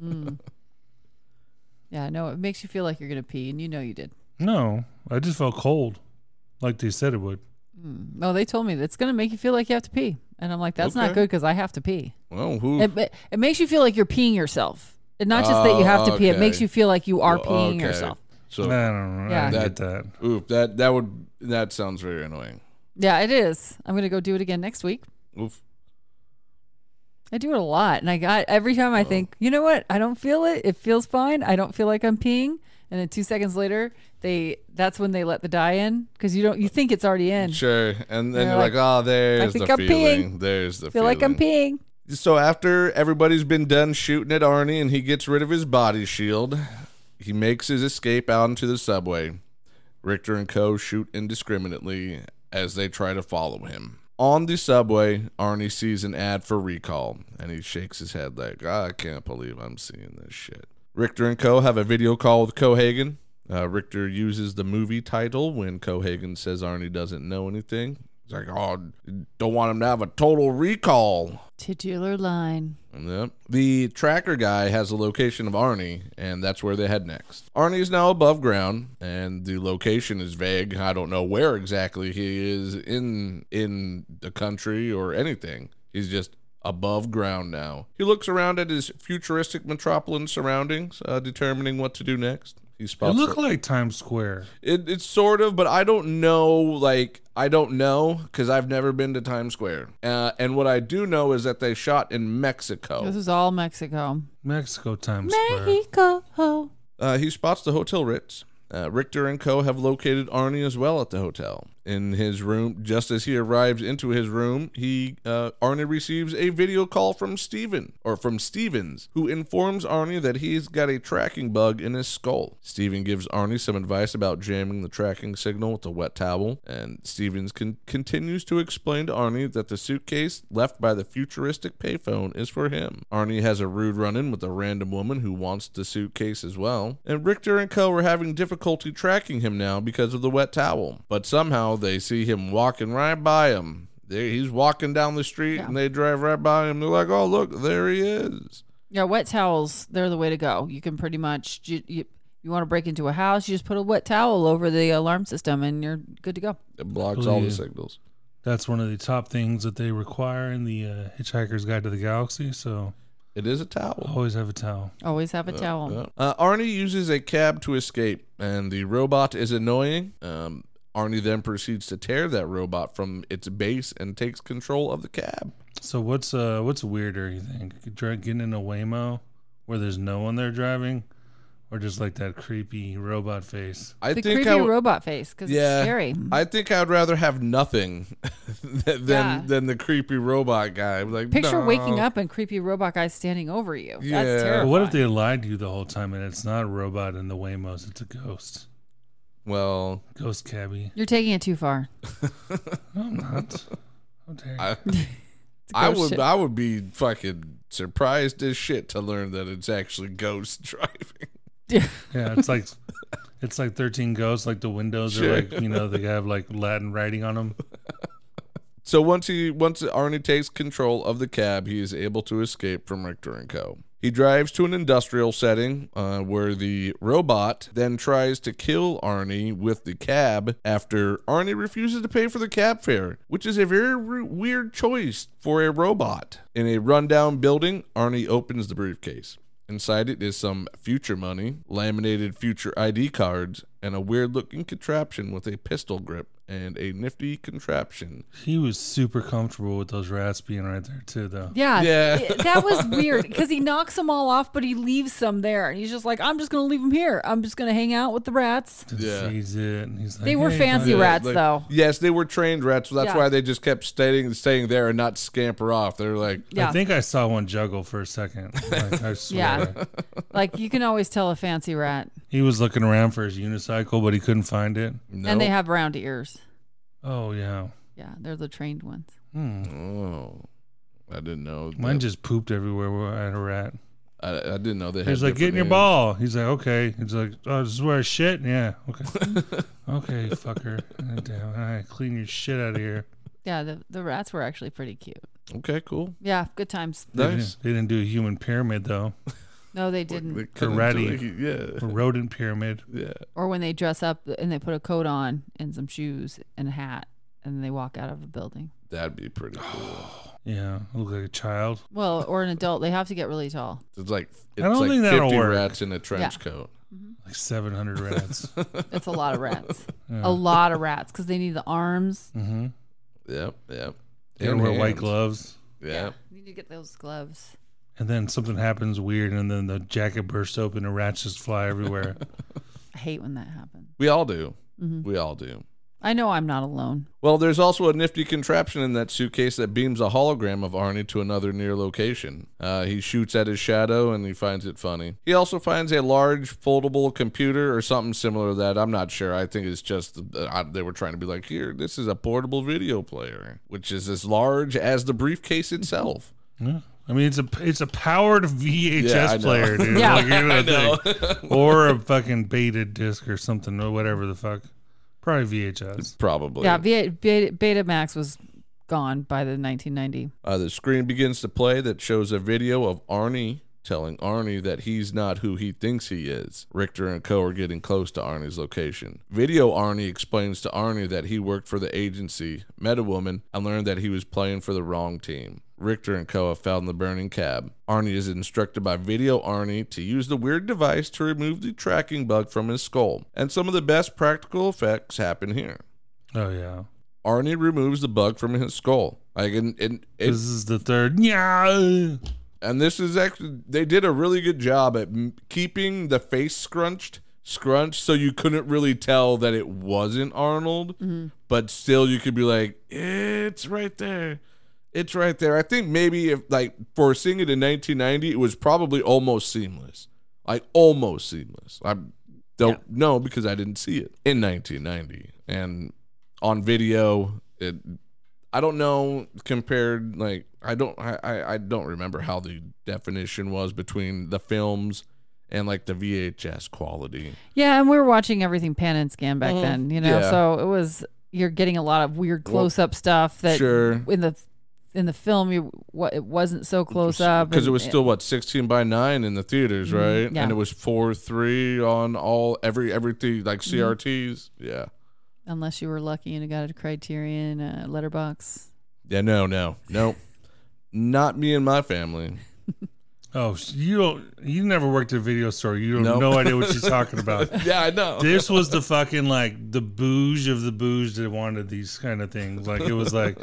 yeah. No, it makes you feel like you're gonna pee, and you know you did. No, I just felt cold, like they said it would. No, they told me that it's gonna make you feel like you have to pee, and I'm like, that's not Okay. good because I have to pee. Well, who? It makes you feel like you're peeing yourself, and not just that you have to pee. It okay. makes you feel like you are Well, peeing okay. yourself. I So, don't know. Yeah. I didn't get that. oof. That sounds very annoying. Yeah, it is. I'm gonna go do it again next week. Oof. I do it a lot, and every time I think, you know what? I don't feel it. It feels fine. I don't feel like I'm peeing, and then 2 seconds later, that's when they let the dye in because you think it's already in. Sure. And then You're you're like, oh, there's think the I'm feeling. There's the Feel feeling. like I'm peeing. So after everybody's been done shooting at Arnie and he gets rid of his body shield, he makes his escape out into the subway. Richter and co. shoot indiscriminately as they try to follow him. On the subway, Arnie sees an ad for Recall, and he shakes his head like, I can't believe I'm seeing this shit. Richter and co. have a video call with Cohagen. Richter uses the movie title when Cohagen says Arnie doesn't know anything. He's like, oh, don't want him to have a total recall. Titular line. Yep. The tracker guy has a location of Arnie, and that's where they head next. Arnie is now above ground, and the location is vague. I don't know where exactly he is in the country or anything. He's just above ground now. He looks around at his futuristic metropolitan surroundings, determining what to do next. He It spots looked like Times Square. It's sort of, but I don't know, because I've never been to Times Square. And what I do know is that they shot in Mexico. This is all Mexico. Mexico Times Square. Mexico. He spots the Hotel Ritz. Richter and co. have located Arnie as well at the hotel. in his room. Just as he arrives into his room, Arnie receives a video call from Stevens, who informs Arnie that he's got a tracking bug in his skull. Steven gives Arnie some advice about jamming the tracking signal with a wet towel, and Stevens continues to explain to Arnie that the suitcase left by the futuristic payphone is for him. Arnie has a rude run-in with a random woman who wants the suitcase as well, and Richter and co. are having difficulty tracking him now because of the wet towel. But somehow they see him walking right by him. He's walking down the street, and they drive right by him. They're like, oh, look, there he is. Yeah, wet towels, they're the way to go. You can pretty much, you want to break into a house, you just put a wet towel over the alarm system, and you're good to go. It blocks all the signals. That's one of the top things that they require in the Hitchhiker's Guide to the Galaxy, so... It is a towel. Always have a towel. Always have a towel. Arnie uses a cab to escape, and the robot is annoying. Arnie then proceeds to tear that robot from its base and takes control of the cab. So what's weirder, you think? Getting in a Waymo where there's no one there driving, or just like that creepy robot face? The creepy robot face, because it's scary. I think I'd rather have nothing than the creepy robot guy. Like, Picture waking up and creepy robot guy standing over you. Yeah. That's terrifying. But what if they lied to you the whole time and it's not a robot in the Waymos, it's a ghost? Well, ghost cabbie. You're taking it too far. No, I'm not. How dare you? I would be fucking surprised as shit to learn that it's actually ghosts driving. Yeah, it's like 13 Ghosts, like the windows are like, they have like Latin writing on them. So once Arnie takes control of the cab, he is able to escape from Richter and Co. He drives to an industrial setting where the robot then tries to kill Arnie with the cab after Arnie refuses to pay for the cab fare, which is a very weird choice for a robot. In a rundown building, Arnie opens the briefcase. Inside it is some future money, laminated future ID cards, and a weird-looking contraption with a pistol grip and a nifty contraption. He was super comfortable with those rats being right there, too, though. Yeah. That was weird, because he knocks them all off, but he leaves some there. And he's just like, I'm just going to leave them here. I'm just going to hang out with the rats. Feeds it. And he's like, they were fancy rats, though. Yes, they were trained rats. So that's why they just kept staying there and not scamper off. They're like... I think I saw one juggle for a second. Like, I swear. Yeah. Like, you can always tell a fancy rat. He was looking around for his unicycle, but he couldn't find it. Nope. And they have round ears. Oh, yeah. Yeah, they're the trained ones. Oh, I didn't know. Mine just pooped everywhere where I had a rat. I didn't know they had. He's like, get in your ball. He's like, okay. He's like, oh, this is where I shit? Yeah, okay. Okay, fucker. Damn, all right, clean your shit out of here. Yeah, the rats were actually pretty cute. Okay, cool. Yeah, good times. Nice. They didn't do a human pyramid, though. No, they didn't. A rodent pyramid. Yeah. Or when they dress up and they put a coat on and some shoes and a hat and they walk out of a building. That'd be pretty cool. Yeah, look like a child. Well, or an adult. They have to get really tall. It's like I don't think that'll 50 work. rats in a trench coat. Like 700 rats. That's a lot of rats. Yeah. A lot of rats because they need the arms. Mm-hmm. Yep. They wear white gloves. Yeah. You need to get those gloves. And then something happens weird, and then the jacket bursts open, and rats just fly everywhere. I hate when that happens. We all do. Mm-hmm. We all do. I know I'm not alone. Well, there's also a nifty contraption in that suitcase that beams a hologram of Arnie to another near location. He shoots at his shadow, and he finds it funny. He also finds a large foldable computer or something similar to that. I'm not sure. I think it's just they were trying to be like, here, this is a portable video player, which is as large as the briefcase itself. Yeah. I mean, it's a powered VHS player, dude. Yeah. Like, I know. Or a fucking beta disc or something, or whatever the fuck. Probably VHS. Probably. Yeah, Betamax was gone by the 1990. The screen begins to play that shows a video of Arnie telling Arnie that he's not who he thinks he is. Richter and co. are getting close to Arnie's location. Video Arnie explains to Arnie that he worked for the agency, met a woman, and learned that he was playing for the wrong team. Richter and co. have found the burning cab. Arnie is instructed by Video Arnie to use the weird device to remove the tracking bug from his skull. And some of the best practical effects happen here. Oh, yeah. Arnie removes the bug from his skull. This is the third. Yeah. And this is actually, they did a really good job at keeping the face scrunched scrunched, so you couldn't really tell that it wasn't Arnold, but still you could be like, it's right there. It's right there. I think maybe if like for seeing it in 1990, it was probably almost seamless. Like almost seamless. I don't know because I didn't see it in 1990. And on video, I don't know compared like I don't remember how the definition was between the films and like the VHS quality. Yeah, and we were watching everything pan and scan back then, you know. Yeah. So it was you're getting a lot of weird close up stuff that in the film it wasn't so close up because it was still 16:9 in the theaters, right? Yeah. And it was 4:3 on everything like CRTs. Yeah. Unless you were lucky and got a Criterion letterbox. Yeah, nope. Not me and my family. Oh, you never worked at a video store. You have no idea what she's talking about. Yeah, I know. This was the fucking like the bouge of the bouge that wanted these kind of things. Like it was like,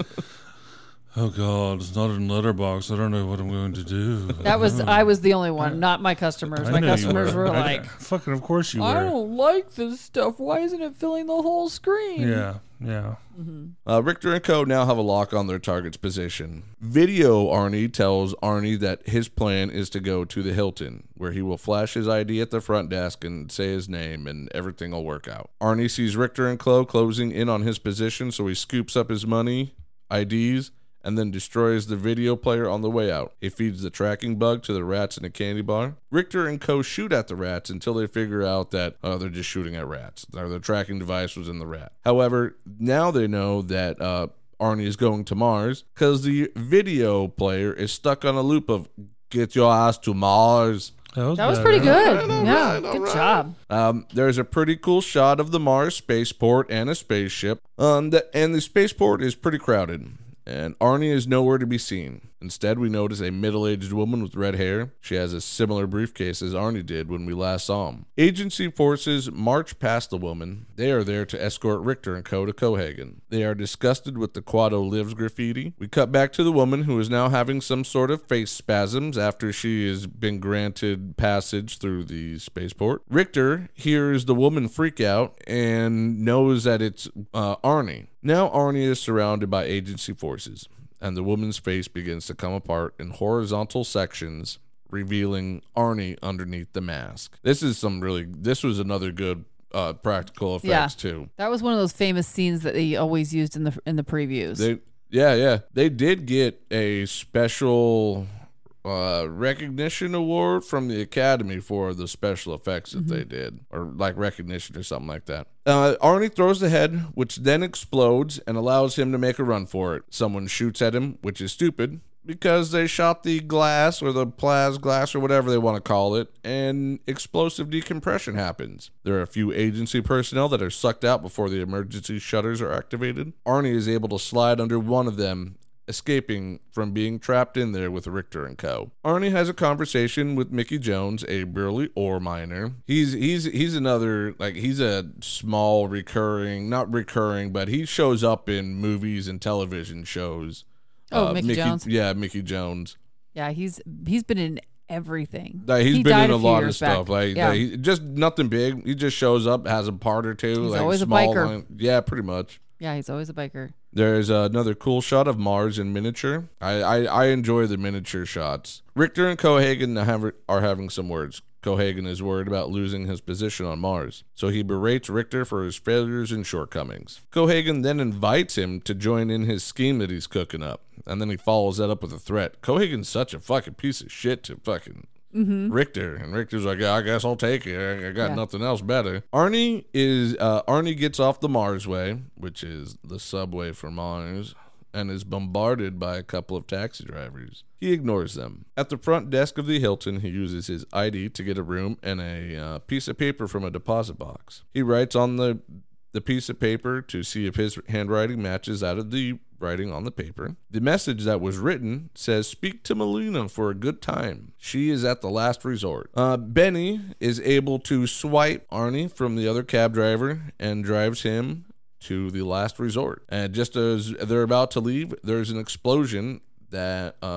oh God, it's not in letterbox. I don't know what I'm going to do. I was the only one, not my customers. My customers were like, fucking of course you were. I don't like this stuff. Why isn't it filling the whole screen? Yeah. Richter and Co. now have a lock on their target's position. Video Arnie tells Arnie that his plan is to go to the Hilton, where he will flash his ID at the front desk and say his name, and everything will work out. Arnie sees Richter and Co. closing in on his position, so he scoops up his money, IDs, and then destroys the video player on the way out. He feeds the tracking bug to the rats in a candy bar. Richter and Co. shoot at the rats until they figure out that they're just shooting at rats. The tracking device was in the rat. However, now they know that Arnie is going to Mars because the video player is stuck on a loop of "Get your ass to Mars." That was pretty good. Yeah, good job. There's a pretty cool shot of the Mars spaceport and a spaceship. And the spaceport is pretty crowded. And Arnie is nowhere to be seen. Instead, we notice a middle-aged woman with red hair. She has a similar briefcase as Arnie did when we last saw him. Agency forces march past the woman. They are there to escort Richter and Co. to Cohagen. They are disgusted with the Quado Lives graffiti. We cut back to the woman who is now having some sort of face spasms after she has been granted passage through the spaceport. Richter hears the woman freak out and knows that it's Arnie. Now Arnie is surrounded by agency forces, and the woman's face begins to come apart in horizontal sections, revealing Arnie underneath the mask. This was another good practical effects too. That was one of those famous scenes that they always used in the previews. They did get a special recognition award from the Academy for the special effects that they did, or like recognition or something like that. Arnie throws the head, which then explodes and allows him to make a run for it. Someone shoots at him, which is stupid because they shot the glass or the plas glass or whatever they want to call it, and explosive decompression happens. There are a few agency personnel that are sucked out before the emergency shutters are activated. Arnie is able to slide under one of them, escaping from being trapped in there with Richter and Co. Arnie has a conversation with Mickey Jones, a burly ore miner. He's another, like, he's a small not recurring, but he shows up in movies and television shows. Mickey Jones? Yeah, Mickey Jones. Yeah, he's been in everything. He's been in a lot of stuff. He just nothing big. He just shows up, has a part or two. He's always a biker. Yeah, pretty much. Yeah, he's always a biker. There's another cool shot of Mars in miniature. I enjoy the miniature shots. Richter and Cohagen are having some words. Cohagen is worried about losing his position on Mars, so he berates Richter for his failures and shortcomings. Cohagen then invites him to join in his scheme that he's cooking up, and then he follows that up with a threat. Cohagen's such a fucking piece of shit to fucking Richter, and Richter's like, yeah, I guess I'll take it. I got nothing else better. Arnie gets off the Marsway, which is the subway for Mars, and is bombarded by a couple of taxi drivers. He ignores them. At the front desk of the Hilton, he uses his ID to get a room and a piece of paper from a deposit box. He writes on the piece of paper to see if his handwriting matches out of the writing on the paper. The message that was written says, "Speak to Melina for a good time. She is at the last resort." Benny is able to swipe Arnie from the other cab driver and drives him to the last resort. And just as they're about to leave, there's an explosion that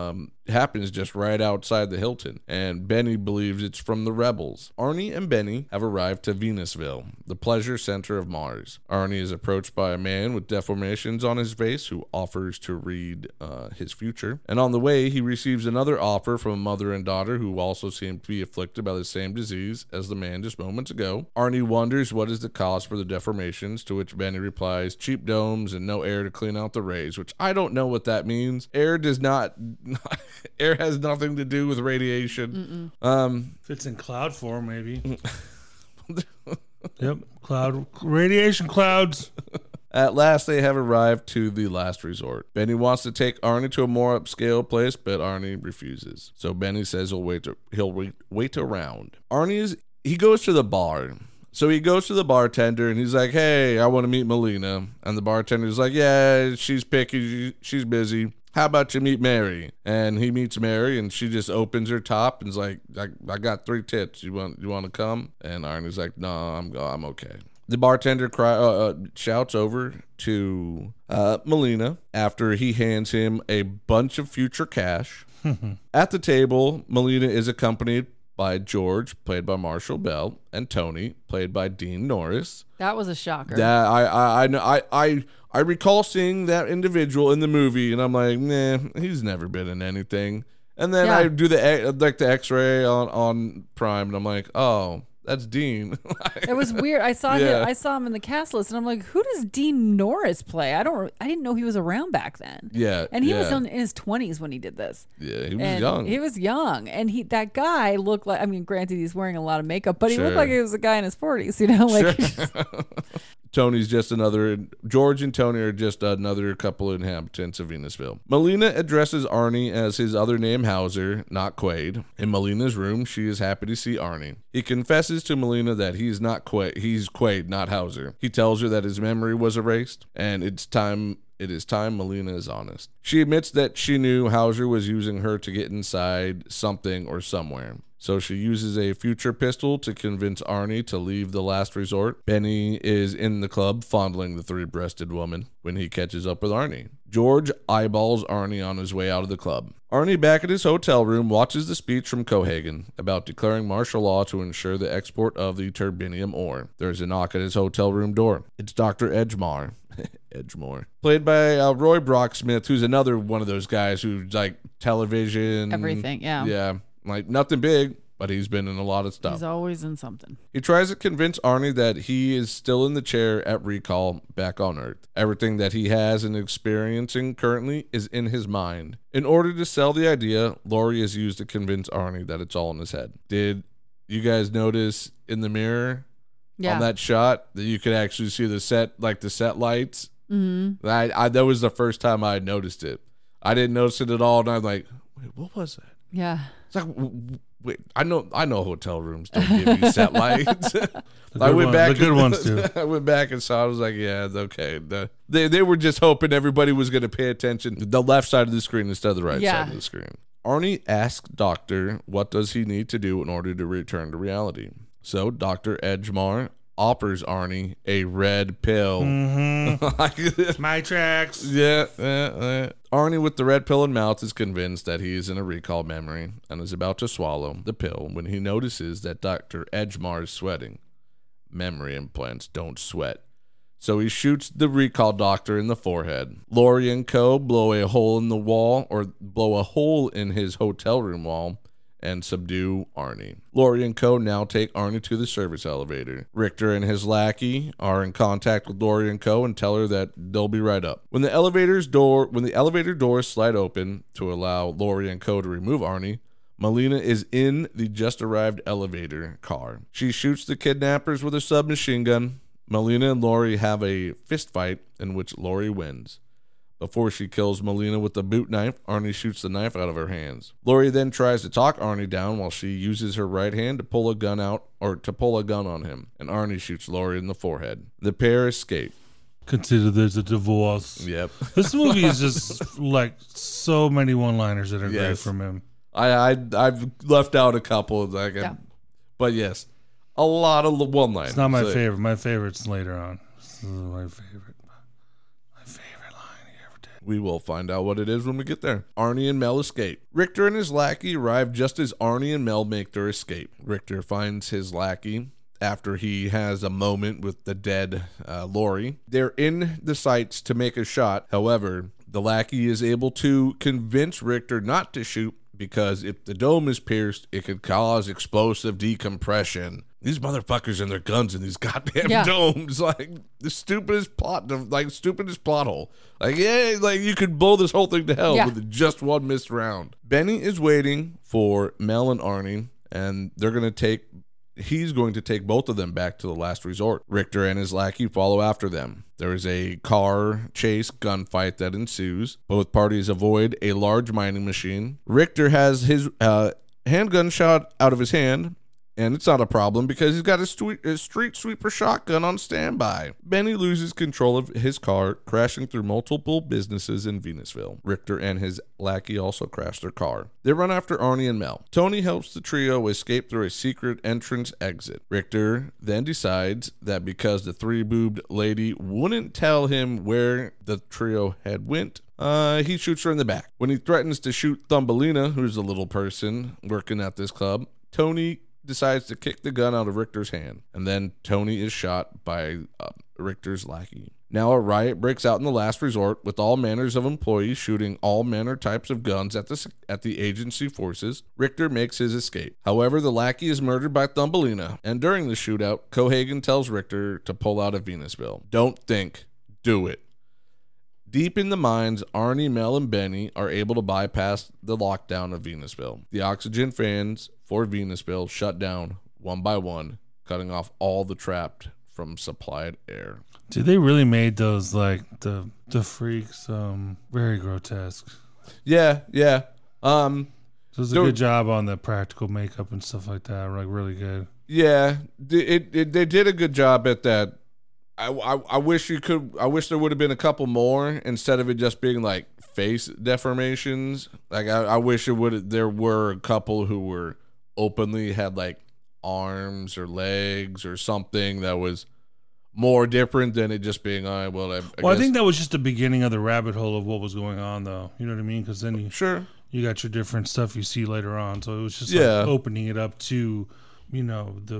happens just right outside the Hilton, and Benny believes it's from the rebels. Arnie and Benny have arrived to Venusville, the pleasure center of Mars. Arnie is approached by a man with deformations on his face who offers to read his future, and on the way he receives another offer from a mother and daughter who also seem to be afflicted by the same disease as the man just moments ago. Arnie wonders what is the cause for the deformations, to which Benny replies, cheap domes and no air to clean out the rays, which I don't know what that means. Air has nothing to do with radiation. If it's in cloud form, maybe. Yep, radiation clouds. At last, they have arrived to the last resort. Benny wants to take Arnie to a more upscale place, but Arnie refuses. So Benny says he'll wait around. He goes to the bar. So he goes to the bartender and he's like, hey, I want to meet Melina. And the bartender's like, yeah, she's picky. She's busy. How about you meet Mary? And he meets Mary and she just opens her top and is like, I got 3 tits. You want to come? And Arnie's like, no, I'm okay. The bartender shouts over to Melina after he hands him a bunch of future cash. At the table, Melina is accompanied by George, played by Marshall Bell, and Tony, played by Dean Norris. That was a shocker. That I recall seeing that individual in the movie, and I'm like, nah, he's never been in anything. And then I do the X-ray on Prime, and I'm like, oh, that's Dean. It was weird. I saw him in the cast list, and I'm like, who does Dean Norris play? I didn't know he was around back then. Yeah, and he was in his 20s when he did this. Yeah, he was young. He was young, and that guy looked like. I mean, granted, he's wearing a lot of makeup, but he looked like he was a guy in his 40s. You know, like. Sure. George and Tony are just another couple of inhabitants of Venusville. Melina addresses Arnie as his other name, Hauser, not Quaid. In Melina's room, she is happy to see Arnie. He confesses to Melina that he's Quaid, not Hauser. He tells her that his memory was erased, and it is time Melina is honest. She admits that she knew Hauser was using her to get inside something or somewhere. So she uses a future pistol to convince Arnie to leave the last resort. Benny is in the club fondling the 3-breasted woman when he catches up with Arnie. George eyeballs Arnie on his way out of the club. Arnie, back at his hotel room, watches the speech from Cohagen about declaring martial law to ensure the export of the turbinium ore. There's a knock at his hotel room door. It's Dr. Edgemore. Played by Roy Brocksmith, who's another one of those guys who's like television. Everything, yeah. Yeah. Like, nothing big, but he's been in a lot of stuff. He's always in something. He tries to convince Arnie that he is still in the chair at Recall back on Earth. Everything that he has and experiencing currently is in his mind. In order to sell the idea, Laurie is used to convince Arnie that it's all in his head. Did you guys notice in the mirror on that shot that you could actually see the set lights? Mm-hmm. That was the first time I noticed it. I didn't notice it at all, and I'm like, wait, what was that? Yeah. It's like, wait, I know hotel rooms don't give you set lights. The good ones too. I went back and saw it. I was like, yeah, okay. They were just hoping everybody was going to pay attention to the left side of the screen instead of the right side of the screen. Arnie asks Doctor what does he need to do in order to return to reality. So Dr. Edgemore offers Arnie a red pill. Mm-hmm. My tracks. Yeah. Arnie, with the red pill in mouth, is convinced that he is in a recall memory and is about to swallow the pill when he notices that Dr. Edgemore is sweating. Memory implants don't sweat. So he shoots the recall doctor in the forehead. Laurie and Co. blow a hole in his hotel room wall and subdue Arnie. Laurie and Co. now take Arnie to the service elevator. Richter and his lackey are in contact with Laurie and Co. and tell her that they'll be right up. When the elevator doors slide open to allow Laurie and Co. to remove Arnie, Melina is in the just arrived elevator car. She shoots the kidnappers with a submachine gun. Melina and Laurie have a fist fight in which Laurie wins. Before she kills Melina with the boot knife, Arnie shoots the knife out of her hands. Laurie then tries to talk Arnie down while she uses her right hand to pull a gun on him, and Arnie shoots Laurie in the forehead. The pair escape. Consider there's a divorce. Yep. This movie is just like so many one-liners that are great from him. I've left out a couple of but yes, a lot of one-liners. It's not my favorite. My favorite's later on. This is my favorite. My favorite line he ever did. We will find out what it is when we get there. Arnie and Mel escape. Richter and his lackey arrive just as Arnie and Mel make their escape. Richter finds his lackey after he has a moment with the dead Lori. They're in the sights to make a shot. However, the lackey is able to convince Richter not to shoot because if the dome is pierced, it could cause explosive decompression. These motherfuckers and their guns in these goddamn domes, like the stupidest plot hole. Like, yeah, like you could blow this whole thing to hell with just one missed round. Benny is waiting for Mel and Arnie, and he's going to take both of them back to the last resort. Richter and his lackey follow after them. There is a car chase gunfight that ensues. Both parties avoid a large mining machine. Richter has his handgun shot out of his hand, and it's not a problem because he's got a street sweeper shotgun on standby. Benny loses control of his car, crashing through multiple businesses in Venusville. Richter and his lackey also crash their car. They run after Arnie and Mel. Tony helps the trio escape through a secret entrance exit. Richter then decides that because the three-boobed lady wouldn't tell him where the trio had went, he shoots her in the back. When he threatens to shoot Thumbelina, who's a little person working at this club, Tony decides to kick the gun out of Richter's hand, and then Tony is shot by Richter's lackey. Now a riot breaks out in the last resort, with all manners of employees shooting all manner types of guns at the agency forces. Richter makes his escape. However, the lackey is murdered by Thumbelina, and during the shootout, Cohagen tells Richter to pull out of Venusville. Don't think, do it. Deep in the mines, Arnie, Mel, and Benny are able to bypass the lockdown of Venusville. The oxygen fans for Venusville shut down one by one, cutting off all the trapped from supplied air. Dude, they really made those, like, the freaks very grotesque. Yeah. So it was a good job on the practical makeup and stuff like that. Like, really good. Yeah, they did a good job at that. I wish there would have been a couple more instead of it just being like face deformations. Like I wish there were a couple who were openly had like arms or legs or something that was more different than it just being I think that was just the beginning of the rabbit hole of what was going on, though. You know what I mean? Because then you got your different stuff you see later on. So it was just like opening it up to the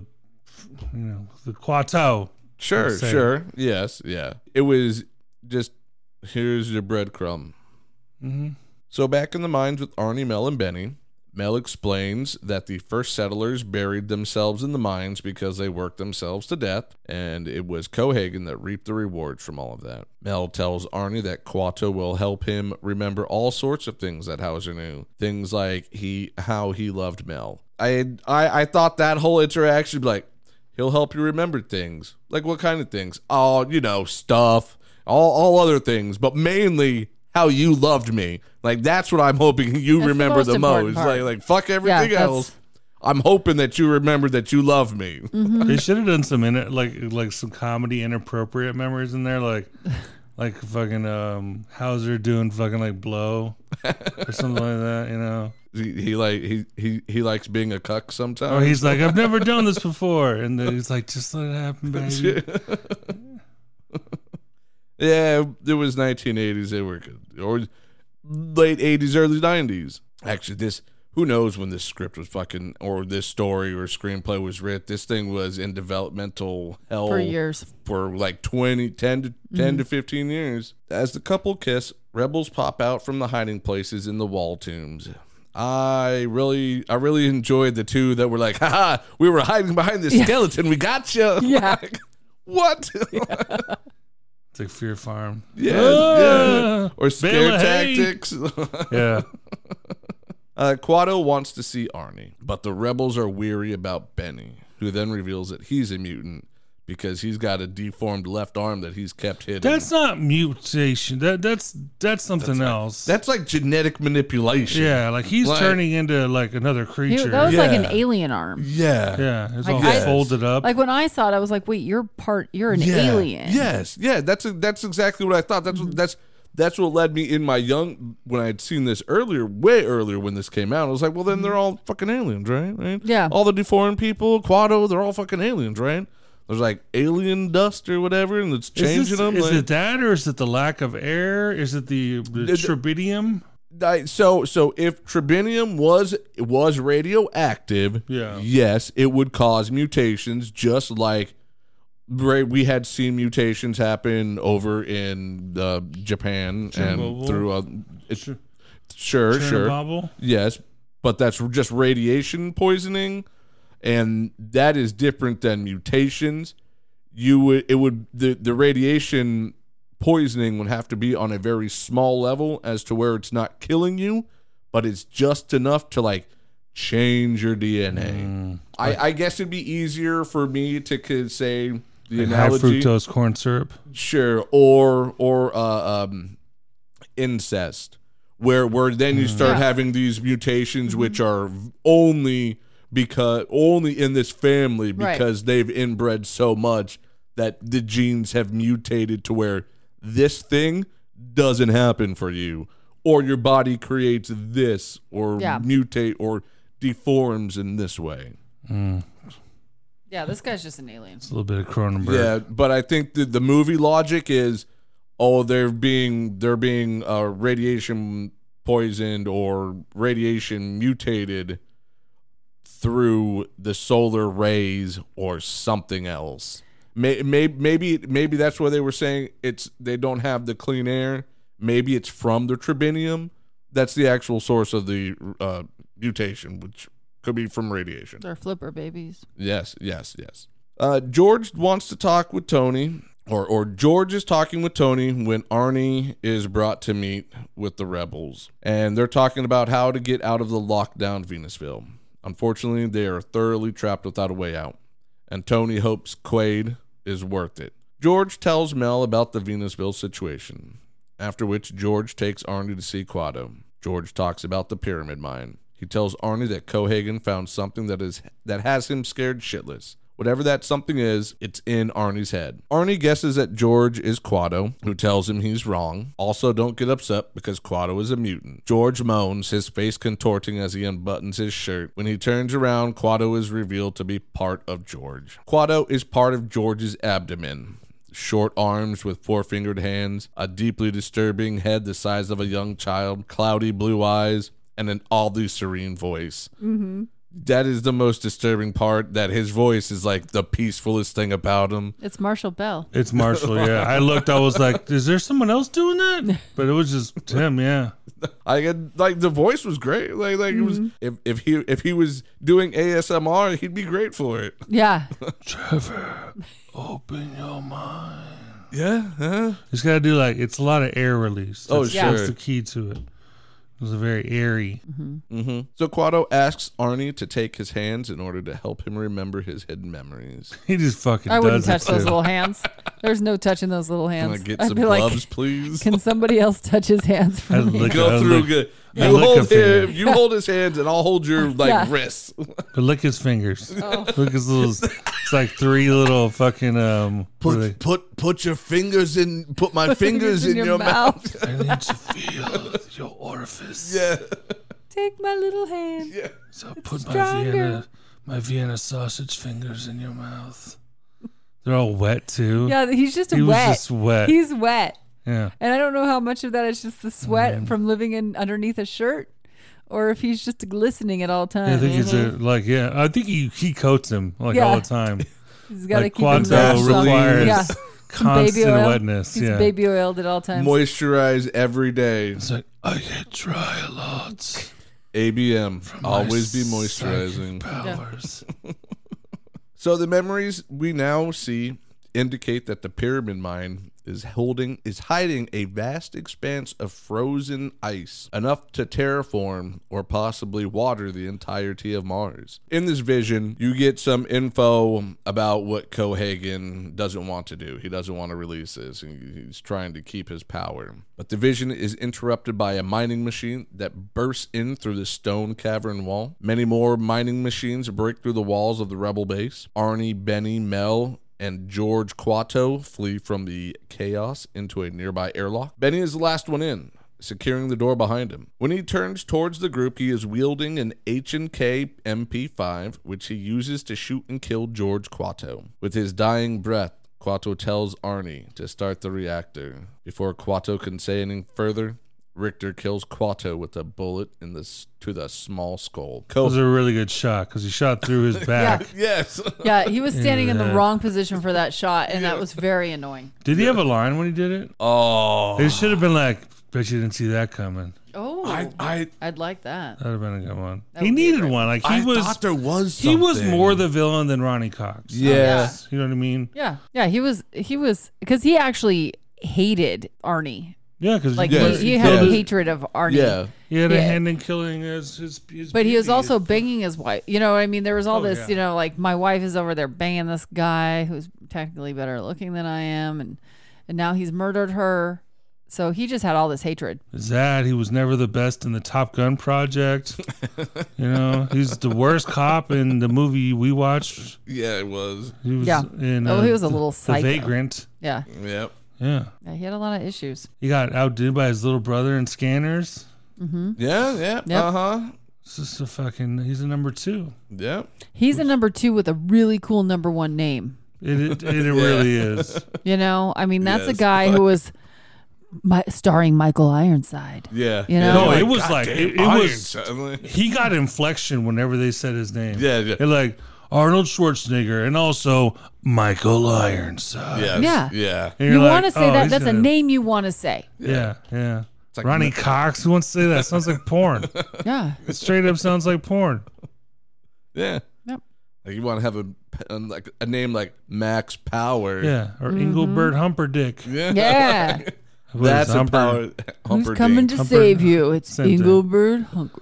Kuato. Sure. Yes, yeah. It was just, here's your breadcrumb. Mm-hmm. So back in the mines with Arnie, Mel, and Benny, Mel explains that the first settlers buried themselves in the mines because they worked themselves to death, and it was Cohagen that reaped the rewards from all of that. Mel tells Arnie that Kuato will help him remember all sorts of things that Hauser knew. Things like how he loved Mel. I thought that whole interaction, like, he'll help you remember things. Like what kind of things? Oh, stuff. All other things. But mainly how you loved me. Like that's what I'm hoping you remember the most. Like fuck everything else. I'm hoping that you remember that you love me. Mm-hmm. They should have done some like some comedy inappropriate memories in there, like fucking Hauser doing fucking like blow or something like that, He likes being a cuck sometimes. Or he's like, I've never done this before, and then he's like, just let it happen, baby. Yeah, it was 1980s. They were good, or late 80s, early 90s. Actually, who knows when this script was or this story or screenplay was written. This thing was in developmental hell for years, for like 10 to 15 years. As the couple kiss, rebels pop out from the hiding places in the wall tombs. I really enjoyed the two that were like, haha, we were hiding behind this skeleton. We got you. Yeah. Like, what? Yeah. It's like Fear Farm. Yeah. Or scare Bela, tactics. Yeah. Kuato wants to see Arnie, but the rebels are weary about Benny, who then reveals that he's a mutant because he's got a deformed left arm that he's kept hidden. That's not mutation. That's something else. That's like genetic manipulation. Yeah, like he's turning into like another creature. That was like an alien arm. Yeah. Yeah, it's Like, all folded up. Like when I saw it, I was like, wait, you're an alien. Yes. Yeah, that's exactly what I thought. That's what led me in my when I had seen this way earlier when this came out. I was like, well, then they're all fucking aliens, right? Yeah. All the deformed people, Kuato, they're all fucking aliens, right? there's like alien dust or whatever, and it's changing them. Is it that, or is it the lack of air? Is it the tribinium? So if tribinium was radioactive, yes, it would cause mutations, just like we had seen mutations happen over in Japan and through sure, yes, but that's just radiation poisoning, and that is different than mutations. The radiation poisoning would have to be on a very small level as to where it's not killing you, but it's just enough to like change your DNA. I guess it'd be easier for me to say the analogy, high fructose corn syrup, sure, or incest, where then you start having these mutations which are only in this family because they've inbred so much that the genes have mutated to where this thing doesn't happen for you, or your body creates this, or mutate or deforms in this way. Yeah, this guy's just an alien. It's a little bit of Cronenberg. Yeah, but I think the movie logic is, they're being radiation poisoned or radiation mutated through the solar rays or something else. Maybe that's why they were saying they don't have the clean air. Maybe it's from the tribinium. That's the actual source of the mutation, which could be from radiation. They're flipper babies. Yes. George wants to talk with Tony, or George is talking with Tony when Arnie is brought to meet with the rebels, and they're talking about how to get out of the lockdown Venusville. Unfortunately, they are thoroughly trapped without a way out, and Tony hopes Quaid is worth it. George tells Mel about the Venusville situation, after which George takes Arnie to see Quado. George talks about the pyramid mine. He tells Arnie that Cohagen found something that has him scared shitless. Whatever that something is, it's in Arnie's head. Arnie guesses that George is Quado, who tells him he's wrong. Also, don't get upset because Quado is a mutant. George moans, his face contorting as he unbuttons his shirt. When he turns around, Quado is revealed to be part of George. Quado is part of George's abdomen. Short arms with four-fingered hands, a deeply disturbing head the size of a young child, cloudy blue eyes, and an oddly serene voice. Mm-hmm. That is the most disturbing part, that his voice is like the peacefulest thing about him. It's Marshall Bell. It's Marshall, yeah. I looked, I was like, is there someone else doing that? But it was just him, yeah. I get, like, the voice was great. Like it was, if he was doing ASMR, he'd be great for it. Yeah. Trevor, open your mind. Yeah, huh? He's got to do it's a lot of air release. That's, sure. That's the key to it. It was very airy. So Quado asks Arnie to take his hands in order to help him remember his hidden memories. He just fucking I wouldn't does touch those little hands. There's no touching those little hands. Can I get some gloves, please? Can somebody else touch his hands for me? Go through good. You hold his hands, and I'll hold your wrists. But lick his fingers. Look his little. It's like three little fucking. Put your fingers in. Put my fingers in your mouth. I need to feel your orifice. Yeah. Take my little hand. Yeah. So put my Vienna sausage fingers in your mouth. They're all wet too. Yeah, he's just wet. Was just wet. He's wet. Yeah. And I don't know how much of that is just the sweat from living underneath a shirt, or if he's just glistening at all times. Yeah, I think it's I think he coats him all the time. He's got to keep Quado requires constant wetness. He's baby oiled at all times. Moisturize every day. It's like, I get dry a lot. ABM. Always be moisturizing. Powers. So the memories we now see indicate that the pyramid mine is hiding a vast expanse of frozen ice, enough to terraform or possibly water the entirety of Mars. In this vision, you get some info about what Cohagen doesn't want to do. He doesn't want to release this. He's trying to keep his power. But the vision is interrupted by a mining machine that bursts in through the stone cavern wall. Many more mining machines break through the walls of the rebel base. Arnie, Benny, Mel, and George Quato flee from the chaos into a nearby airlock. Benny is the last one in. securing the door behind him. When he turns towards the group, he is wielding an H&K MP5, which he uses to shoot and kill George Quato. With his dying breath, Quato tells Arnie to start the reactor. Before Quato can say anything further, Richter kills Quato with a bullet to the small skull. That was a really good shot because he shot through his back. Yes. Yeah, he was standing in the wrong position for that shot, and that was very annoying. Did he have a line when he did it? Oh. It should have been like, bet you didn't see that coming. Oh, I'd like that. That'd have been a good one. That He would be needed great. one. Like I thought there was something. He was more the villain than Ronnie Cox. Yeah. You know what I mean? Yeah, he was because he actually hated Arnie. Yeah, because Like Yeah. he had a Yeah. hatred of Arnie. Yeah. he had a Yeah. hand in killing his But he was baby. also banging his wife. You know what I mean? There was all Oh, this, yeah. you know, like my wife is over there banging this guy who's technically better looking than I am, and now he's murdered her. So he just had all this hatred. That he was never the best in the Top Gun project. You know, he's the worst cop in the movie we watched. Yeah, it was. He was Yeah. in He was a little The psycho. Vagrant. Yeah. Yep. Yeah. He had a lot of issues. He got outdid by his little brother in Scanners. Yeah, yeah. Yep. Uh-huh. It's just he's a number 2. Yep. He's a number 2 with a really cool number 1 name. It really is. You know, I mean, that's a Yes. guy who was starring Michael Ironside. Yeah. You know? No, Yeah. it was God like, damn, it Iron was, Son. he got inflection whenever they said his name. Yeah, yeah. They're like, Arnold Schwarzenegger and also Michael Ironside. Yes. Yeah. Yeah. And You you're want to like, say oh, that? he's That's a gonna- name you want to say. Yeah, yeah. like Ronnie no- Cox, who wants to say that? Sounds like porn. Yeah. It straight up sounds like porn. Yeah. Yep. Like you want to have like a name like Max Power. Yeah, or Engelbert Humperdinck. Yeah. Yeah. That's a power. Who's Humperdinck. coming to save you? It's Same thing. Engelbert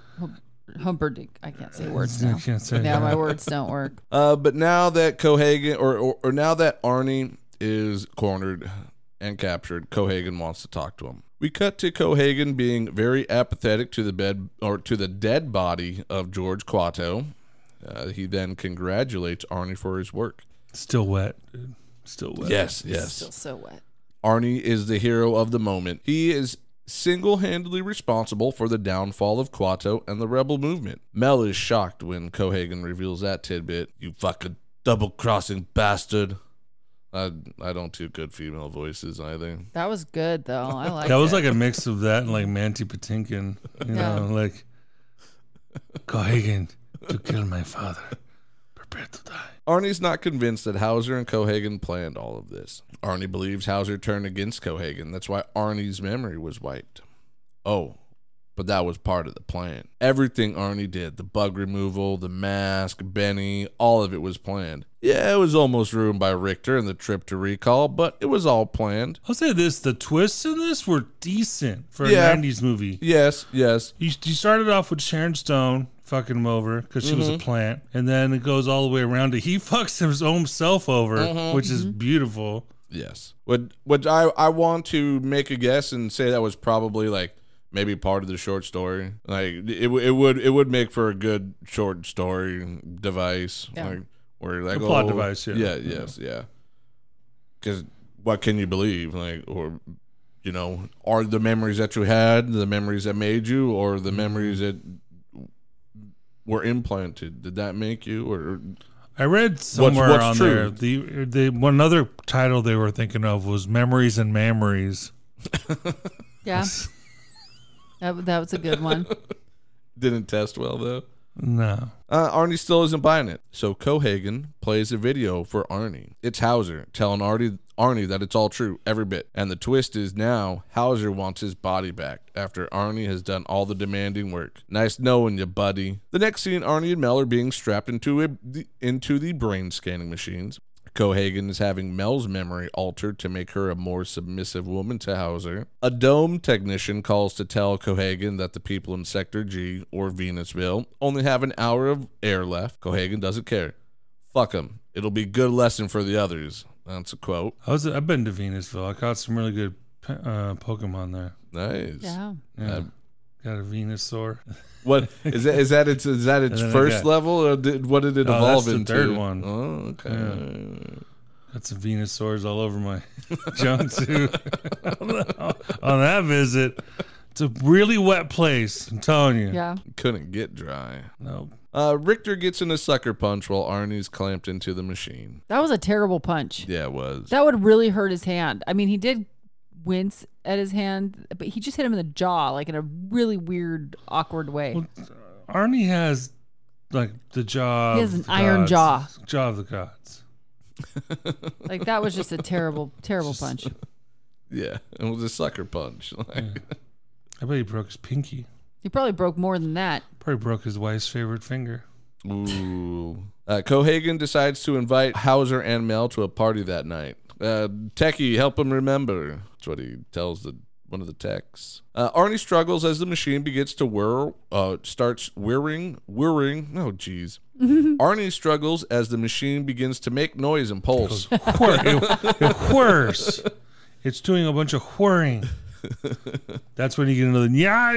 Humperdinck. I can't say words I now. can't say Yeah, that. my words don't work. But now that Cohagen or now that Arnie is cornered and captured, Cohagen wants to talk to him. We cut to Cohagen being very apathetic to the dead body of George Quato. He then congratulates Arnie for his work. Still wet, dude. Still wet. Yes, yes. Still so wet. Arnie is the hero of the moment. He is single-handedly responsible for the downfall of Quato and the rebel movement. Mel is shocked when Cohagen reveals that tidbit. You fucking double-crossing bastard. I don't do good female voices either. That was good though. I like That was it. like a mix of that and like Manti Patinkin. You Yeah. know, like Cohagen to kill my father. Prepare to die. Arnie's not convinced that Hauser and Cohagen planned all of this. Arnie believes Hauser turned against Cohagen. That's why Arnie's memory was wiped. Oh, but that was part of the plan. Everything Arnie did, the bug removal, the mask, Benny, all of it was planned. Yeah, it was almost ruined by Richter and the trip to recall, but it was all planned. I'll say this: the twists in this were decent for Yeah. a '90s movie. Yes, yes. You started off with Sharon Stone fucking him over because she was a plant, and then it goes all the way around to he fucks his own self over, which is beautiful. Yes. What I want to make a guess and say that was probably like maybe part of the short story. Like it would make for a good short story device. Yeah. Like where like A plot device, yeah. Yes, yeah. Because what can you believe? Like or you know, are the memories that you had the memories that made you, or the memories that were implanted? Did that make you, or I read somewhere what's on true? there the one other title they were thinking of was Memories and Memories. Yeah. That was a good one. didn't test well though? No. Arnie still isn't buying it. So Cohagen plays a video for Arnie. It's Hauser telling Arnie that it's all true, every bit. And the twist is now Hauser wants his body back after Arnie has done all the demanding work. Nice knowing you, buddy. The next scene, Arnie and Mel are being strapped into the brain scanning machines. Cohagen is having Mel's memory altered to make her a more submissive woman to Hauser. A dome technician calls to tell Cohagen that the people in Sector G, or Venusville, only have an hour of air left. Cohagen doesn't care. Fuck them. It'll be a good lesson for the others. That's a quote. I've been to Venusville. I caught some really good Pokemon there. Nice. Yeah. Yeah. Got a Venusaur. What is that? Is that its then I first got- level, or what did it evolve that's the into? third one. Oh, okay. Got some Venusaurs all over my junk too. On that visit, It's a really wet place. I'm telling you. Yeah. Couldn't get dry. No. Richter gets in a sucker punch while Arnie's clamped into the machine. That was a terrible punch. Yeah, it was. That would really hurt his hand. I mean, he did wince at his hand, but he just hit him in the jaw, like in a really weird, awkward way. Well, Arnie has like the jaw. He has of an the iron gods. jaw. Jaw of the gods. Like that was just a terrible, terrible punch. Yeah, it was a sucker punch. I bet he broke his pinky. He probably broke more than that. Probably broke his wife's favorite finger. Ooh. Cohagen decides to invite Hauser and Mel to a party that night. Techie, help him remember. That's what he tells one of the techs. Arnie struggles as the machine begins to starts whirring. Oh, geez. Arnie struggles as the machine begins to make noise and pulse. It whirs. It's doing a bunch of whirring. That's when you get another yeah.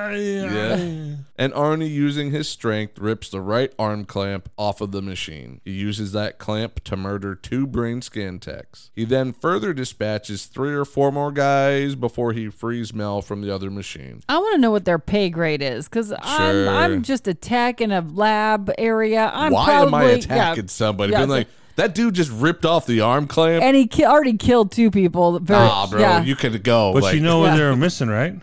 And Arnie, using his strength, rips the right arm clamp off of the machine. He uses that clamp to murder 2 brain scan techs. He then further dispatches 3 or 4 more guys before he frees Mel from the other machine. I want to know what their pay grade is, because Sure. I'm just a tech in a lab area. Why am I attacking somebody? Being like, that dude just ripped off the arm clamp. And he already killed 2 people. Bro, you could go. But you know what they were missing, right?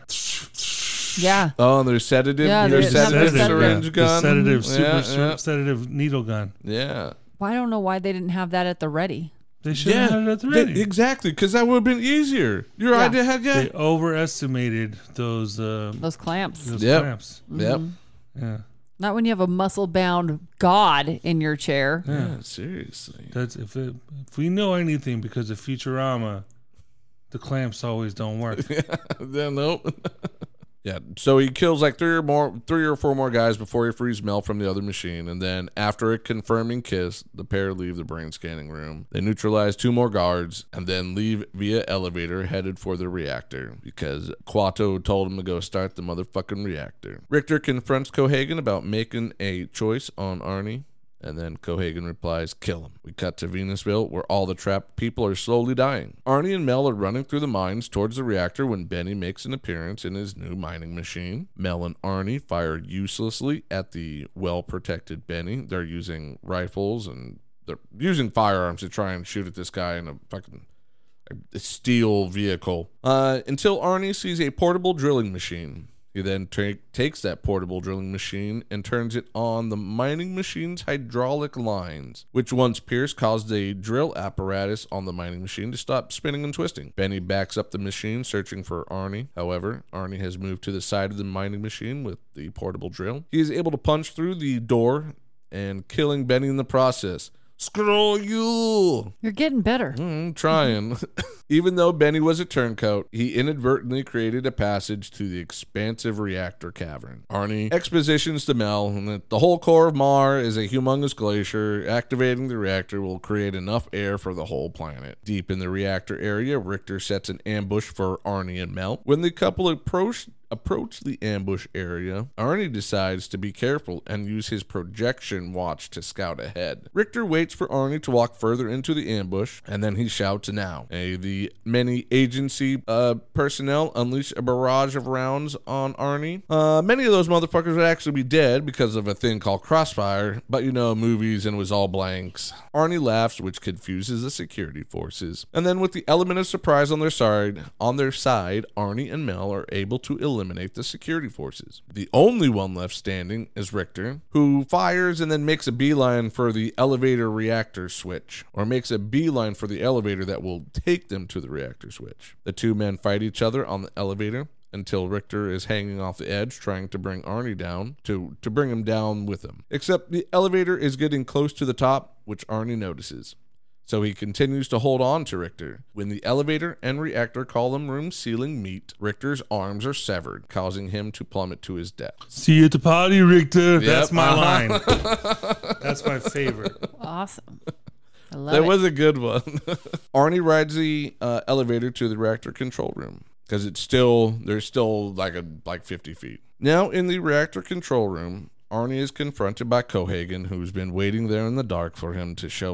Yeah. Oh, their sedative, Yeah, their their sedative sedative. syringe gun. The sedative, sedative needle gun. Yeah. Well, I don't know why they didn't have that at the ready. They should have had it at the ready. Exactly, because that would have been easier. Your idea had, They overestimated those clamps. clamps. Yep. Yeah. Not when you have a muscle-bound god in your chair. Yeah, seriously. That's if we know anything because of Futurama, the clamps always don't work. Then nope. Yeah, so he kills like 3 or 4 more guys before he frees Mel from the other machine, and then after a confirming kiss, the pair leave the brain scanning room. They neutralize 2 more guards and then leave via elevator headed for the reactor because Quato told him to go start the motherfucking reactor. Richter confronts Cohagen about making a choice on Arnie. And then Cohagen replies, kill him. We cut to Venusville, where all the trapped people are slowly dying. Arnie and Mel are running through the mines towards the reactor when Benny makes an appearance in his new mining machine. Mel and Arnie fire uselessly at the well-protected Benny. They're using rifles and they're using firearms to try and shoot at this guy in a fucking steel vehicle. Until Arnie sees a portable drilling machine. He then takes that portable drilling machine and turns it on the mining machine's hydraulic lines, which once pierced caused a drill apparatus on the mining machine to stop spinning and twisting. Benny backs up the machine, searching for Arnie. However, Arnie has moved to the side of the mining machine with the portable drill. He is able to punch through the door and killing Benny in the process. Screw you! You're getting better. Trying. Even though Benny was a turncoat, he inadvertently created a passage to the expansive reactor cavern. Arnie expositions to Mel that the whole core of Mar is a humongous glacier. Activating the reactor will create enough air for the whole planet. Deep in the reactor area, Richter sets an ambush for Arnie and Mel. When the couple approach the ambush area, Arnie decides to be careful and use his projection watch to scout ahead. Richter waits for Arnie to walk further into the ambush, and then he shouts now. The many agency personnel unleash a barrage of rounds on Arnie. Many of those motherfuckers would actually be dead because of a thing called crossfire, but you know, movies, and it was all blanks. Arnie laughs, which confuses the security forces. And then with the element of surprise on their side, Arnie and Mel are able to eliminate the security forces. The only one left standing is Richter, who fires and then makes a beeline for the elevator reactor switch, or makes a beeline for the elevator that will take them to the reactor switch. The 2 men fight each other on the elevator until Richter is hanging off the edge trying to bring Arnie down, to bring him down with him. Except the elevator is getting close to the top, which Arnie notices. So he continues to hold on to Richter. When the elevator and reactor column room ceiling meet, Richter's arms are severed, causing him to plummet to his death. See you at the party, Richter. Yep. That's my line. That's my favorite. Awesome. I love That it. was a good one. Arnie rides the elevator to the reactor control room because there's still like 50 feet. Now in the reactor control room, Arnie is confronted by Cohagen, who's been waiting there in the dark for him to show up.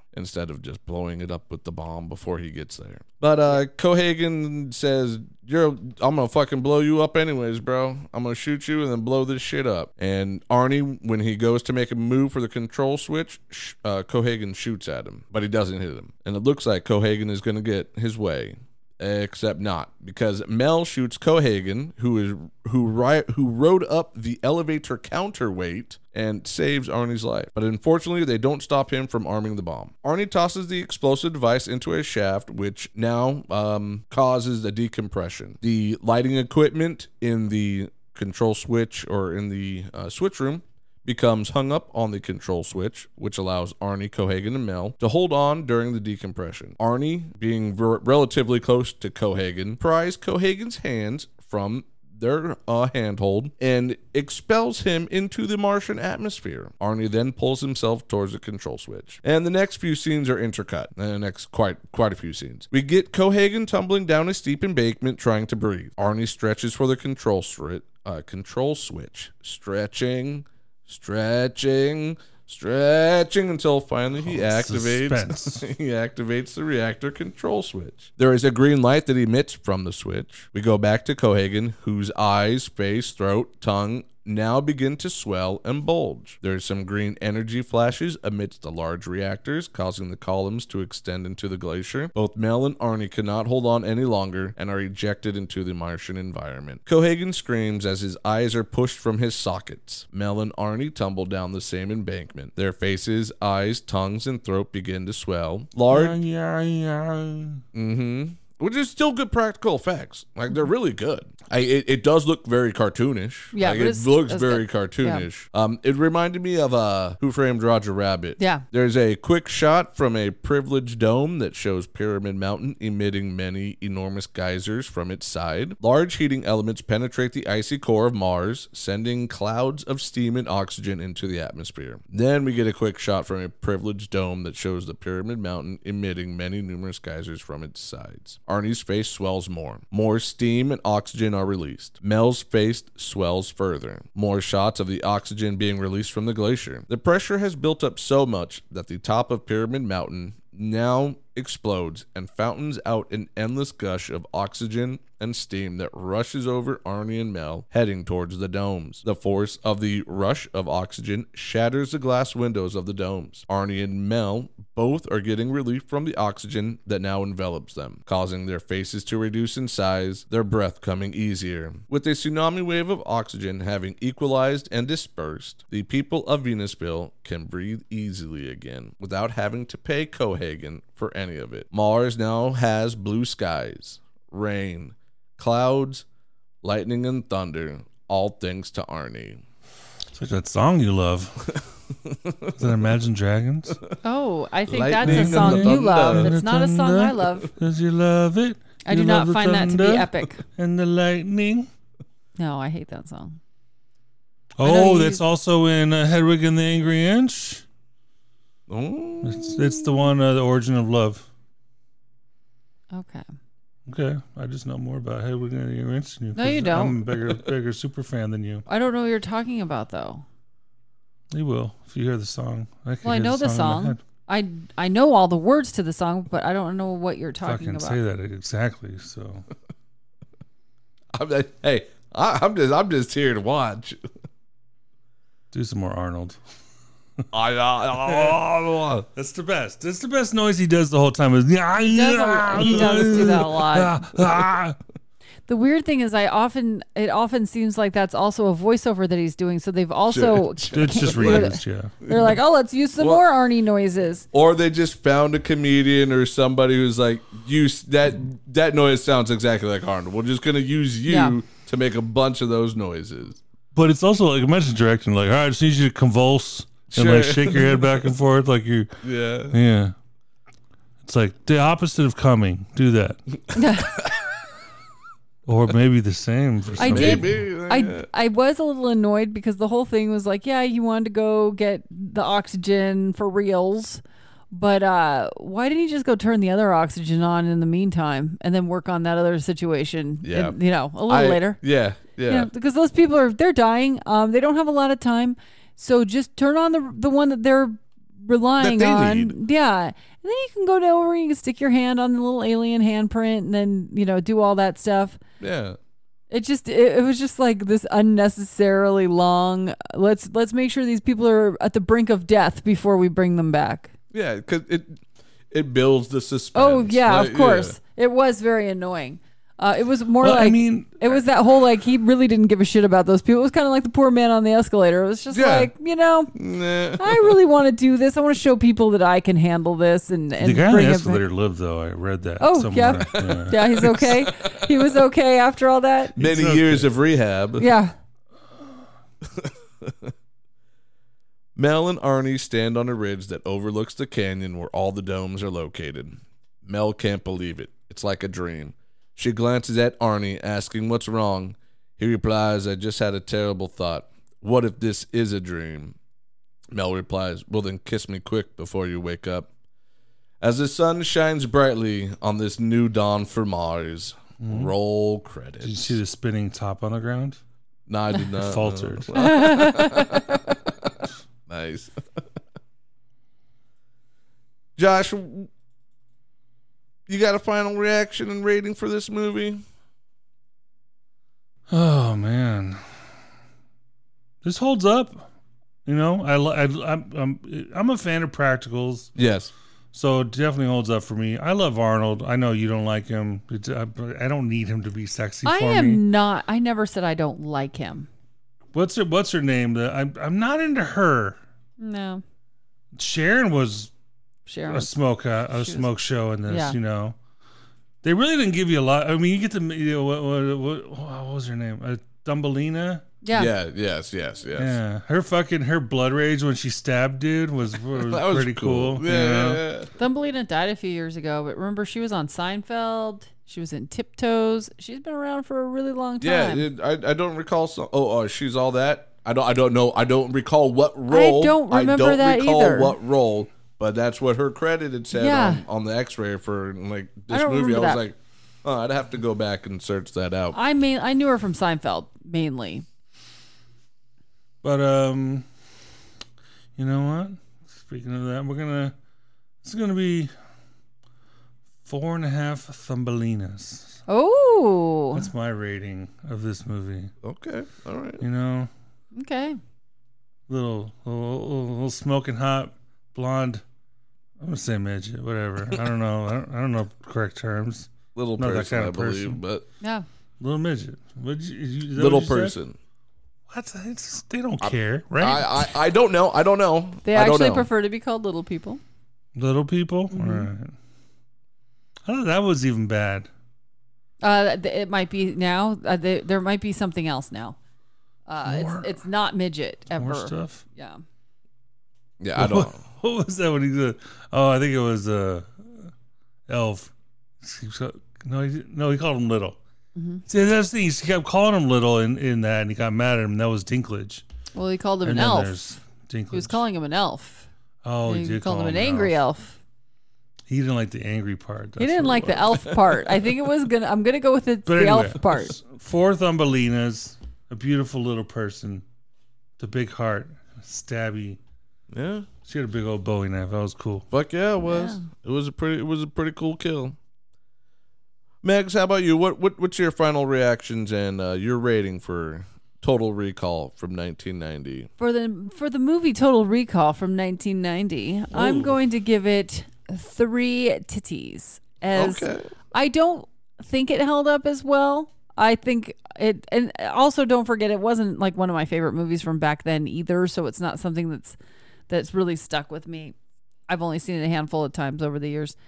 instead of just blowing it up with the bomb before he gets there. But Cohaagen says, I'm gonna fucking blow you up anyways, bro. I'm gonna shoot you and then blow this shit up. And Arnie, when he goes to make a move for the control switch, Cohaagen shoots at him, but he doesn't hit him. And it looks like Cohaagen is gonna get his way. Except not, because Mel shoots Cohaagen, who rode up the elevator counterweight and saves Arnie's life. But unfortunately, they don't stop him from arming the bomb. Arnie tosses the explosive device into a shaft, which now causes a decompression. The lighting equipment in the control switch or in the switch room becomes hung up on the control switch, which allows Arnie, Cohaagen, and Mel to hold on during the decompression. Arnie, being relatively close to Cohaagen, pries Cohaagen's hands from their handhold and expels him into the Martian atmosphere. Arnie then pulls himself towards the control switch. And the next few scenes are intercut. And the next quite a few scenes. We get Cohaagen tumbling down a steep embankment trying to breathe. Arnie stretches for the control switch. Stretching until finally he activates the reactor control switch. There is a green light that emits from the switch. We go back to Cohaagen, whose eyes, face, throat, tongue now begin to swell and bulge. There is some green energy flashes amidst the large reactors, causing the columns to extend into the glacier. Both Mel and Arnie cannot hold on any longer and are ejected into the Martian environment. Cohaagen screams as his eyes are pushed from his sockets. Mel and Arnie tumble down the same embankment. Their faces, eyes, tongues, and throat begin to swell. Which is still good practical effects. Like, they're really good. It does look very cartoonish. Yeah, like, it looks very cartoonish. Yeah. It reminded me of Who Framed Roger Rabbit. Yeah. There's a quick shot from a privileged dome that shows Pyramid Mountain emitting many enormous geysers from its side. Large heating elements penetrate the icy core of Mars, sending clouds of steam and oxygen into the atmosphere. Then we get a quick shot from a privileged dome that shows the Pyramid Mountain emitting many numerous geysers from its sides. Arnie's face swells more. More steam and oxygen are released. Mel's face swells further. More shots of the oxygen being released from the glacier. The pressure has built up so much that the top of Pyramid Mountain now explodes and fountains out an endless gush of oxygen and steam that rushes over Arnie and Mel, heading towards the domes. The force of the rush of oxygen shatters the glass windows of the domes. Arnie and Mel both are getting relief from the oxygen that now envelops them, causing their faces to reduce in size, their breath coming easier. With a tsunami wave of oxygen having equalized and dispersed, the people of Venusville can breathe easily again without having to pay Cohaagen for any of it. Mars now has blue skies, rain, clouds, lightning, and thunder, all thanks to Arnie. It's like that song you love. Is that Imagine Dragons? Oh, I think Lightning that's a song and you thunder. love. It's not a song I love. Because you love it. I do not find that to be epic. And the lightning. No, I hate that song. Oh, that's also in Hedwig and the Angry Inch. Oh. It's the one, The Origin of Love. Okay. Okay, I just know more about Hedwig and the Angry Inch than you. No, you don't. I'm a bigger super fan than you. I don't know what you're talking about, though. You will if you hear the song. Well, I know the song. I know all the words to the song, but I don't know what you're talking about. Say that exactly. So, I'm just here to watch. Do some more Arnold. That's the best. That's the best noise he does the whole time. He does do that a lot. The weird thing is, it often seems like that's also a voiceover that he's doing. So they've also it's just reused. Yeah, they're like, oh, let's use some more Arnie noises. Or they just found a comedian or somebody who's like, use that noise sounds exactly like Arnold. We're just gonna use you to make a bunch of those noises. But it's also like a message direction. Like, all right, I just need you to convulse. And like shake your head back and forth like you. Yeah. It's like the opposite of coming. Do that. Or maybe the same for some I was a little annoyed because the whole thing was like, yeah, you wanted to go get the oxygen for reals, but why didn't you just go turn the other oxygen on in the meantime and then work on that other situation? Yeah. And, a little later. Yeah. Because those people they're dying. They don't have a lot of time. So just turn on the one that they're relying That they on. need. Yeah. And then you can go over and you can stick your hand on the little alien handprint and then, do all that stuff. Yeah. It was just like this unnecessarily long. Let's make sure these people are at the brink of death before we bring them back. Yeah, because it builds the suspense. Oh yeah, Like, of course. It was very annoying. It was more Well, like I mean, it was that whole like he really didn't give a shit about those people. It was kind of like the poor man on the escalator. It was just Yeah. like Nah. I really want to do this. I want to show people that I can handle this and the guy on bring the it escalator lived, though. I read that. Oh, somewhere. yeah. Yeah, he's okay. He was okay after all that. Many okay. years of rehab. Yeah. Mel and Arnie stand on a ridge that overlooks the canyon where all the domes are located. Mel can't believe it. It's like a dream. She glances at Arnie, asking what's wrong. He replies, I just had a terrible thought. What if this is a dream? Mel replies, well then kiss me quick before you wake up. As the sun shines brightly on this new dawn for Mars, roll credits. Did you see the spinning top on the ground? No, I did not. Faltered. Nice. Josh, you got a final reaction and rating for this movie? Oh man, this holds up. I'm a fan of practicals, Yes. so it definitely holds up for me. I love Arnold. I know you don't like him. I don't need him to be sexy for me. I never said I don't like him. What's her name? I'm not into her. No. Sharon was Sharon. a smoke show in this. Yeah. They really didn't give you a lot. I mean, you get to what was her name? Thumbelina. Yeah. Yes. Yeah, her blood rage when she stabbed dude was That was pretty cool. Yeah. Thumbelina died a few years ago, but remember she was on Seinfeld. She was in Tiptoes. She's been around for a really long time. I don't recall. She's all that. I don't know. I don't recall what role. I don't remember that recall either. what role, but that's what her credit had said Yeah. on the X-ray for like I this don't movie. I remember was that. like, oh, I'd have to go back and search that out. I knew her from Seinfeld mainly. But you know what? Speaking of that, it's gonna be 4.5 Thumbelinas. Oh. That's my rating of this movie. Okay, all right. Okay. Little smoking hot blonde. I'm gonna say midget, whatever. I don't know. I don't know correct terms. Little Not that person, kind I of believe, person. but Yeah. Little midget. Is that little what you said? person. What? They don't care, right? I don't know. I don't know. They I don't actually know. prefer to be called little people. Little people. All right. I thought that was even bad. It might be now. There might be something else now. It's not midget ever. More stuff. Yeah. Yeah, I don't. What was that when he said? Oh, I think it was Elf. No, he called him Little. Mm-hmm. See, that's the thing. He kept calling him Little in that, and he got mad at him. And that was Dinklage. Well, he called him And an then elf. there's Dinklage. He was calling him an elf. Oh, he He did called call him an angry elf. He didn't like the angry part. He didn't like the elf part. I think it was I'm gonna go with the But anyway, elf part. 4 Thumbelinas, a beautiful little person, the big heart, stabby. Yeah. She had a big old Bowie knife. That was cool. Fuck yeah, it was. Yeah. It was a pretty cool kill. Megs, how about you? What's your final reactions and your rating for Total Recall from 1990? For the movie Total Recall from 1990, I'm going to give it 3 titties. As Okay. I don't think it held up as well. I think it, and also don't forget it wasn't like one of my favorite movies from back then either. So it's not something that's really stuck with me. I've only seen it a handful of times over the years.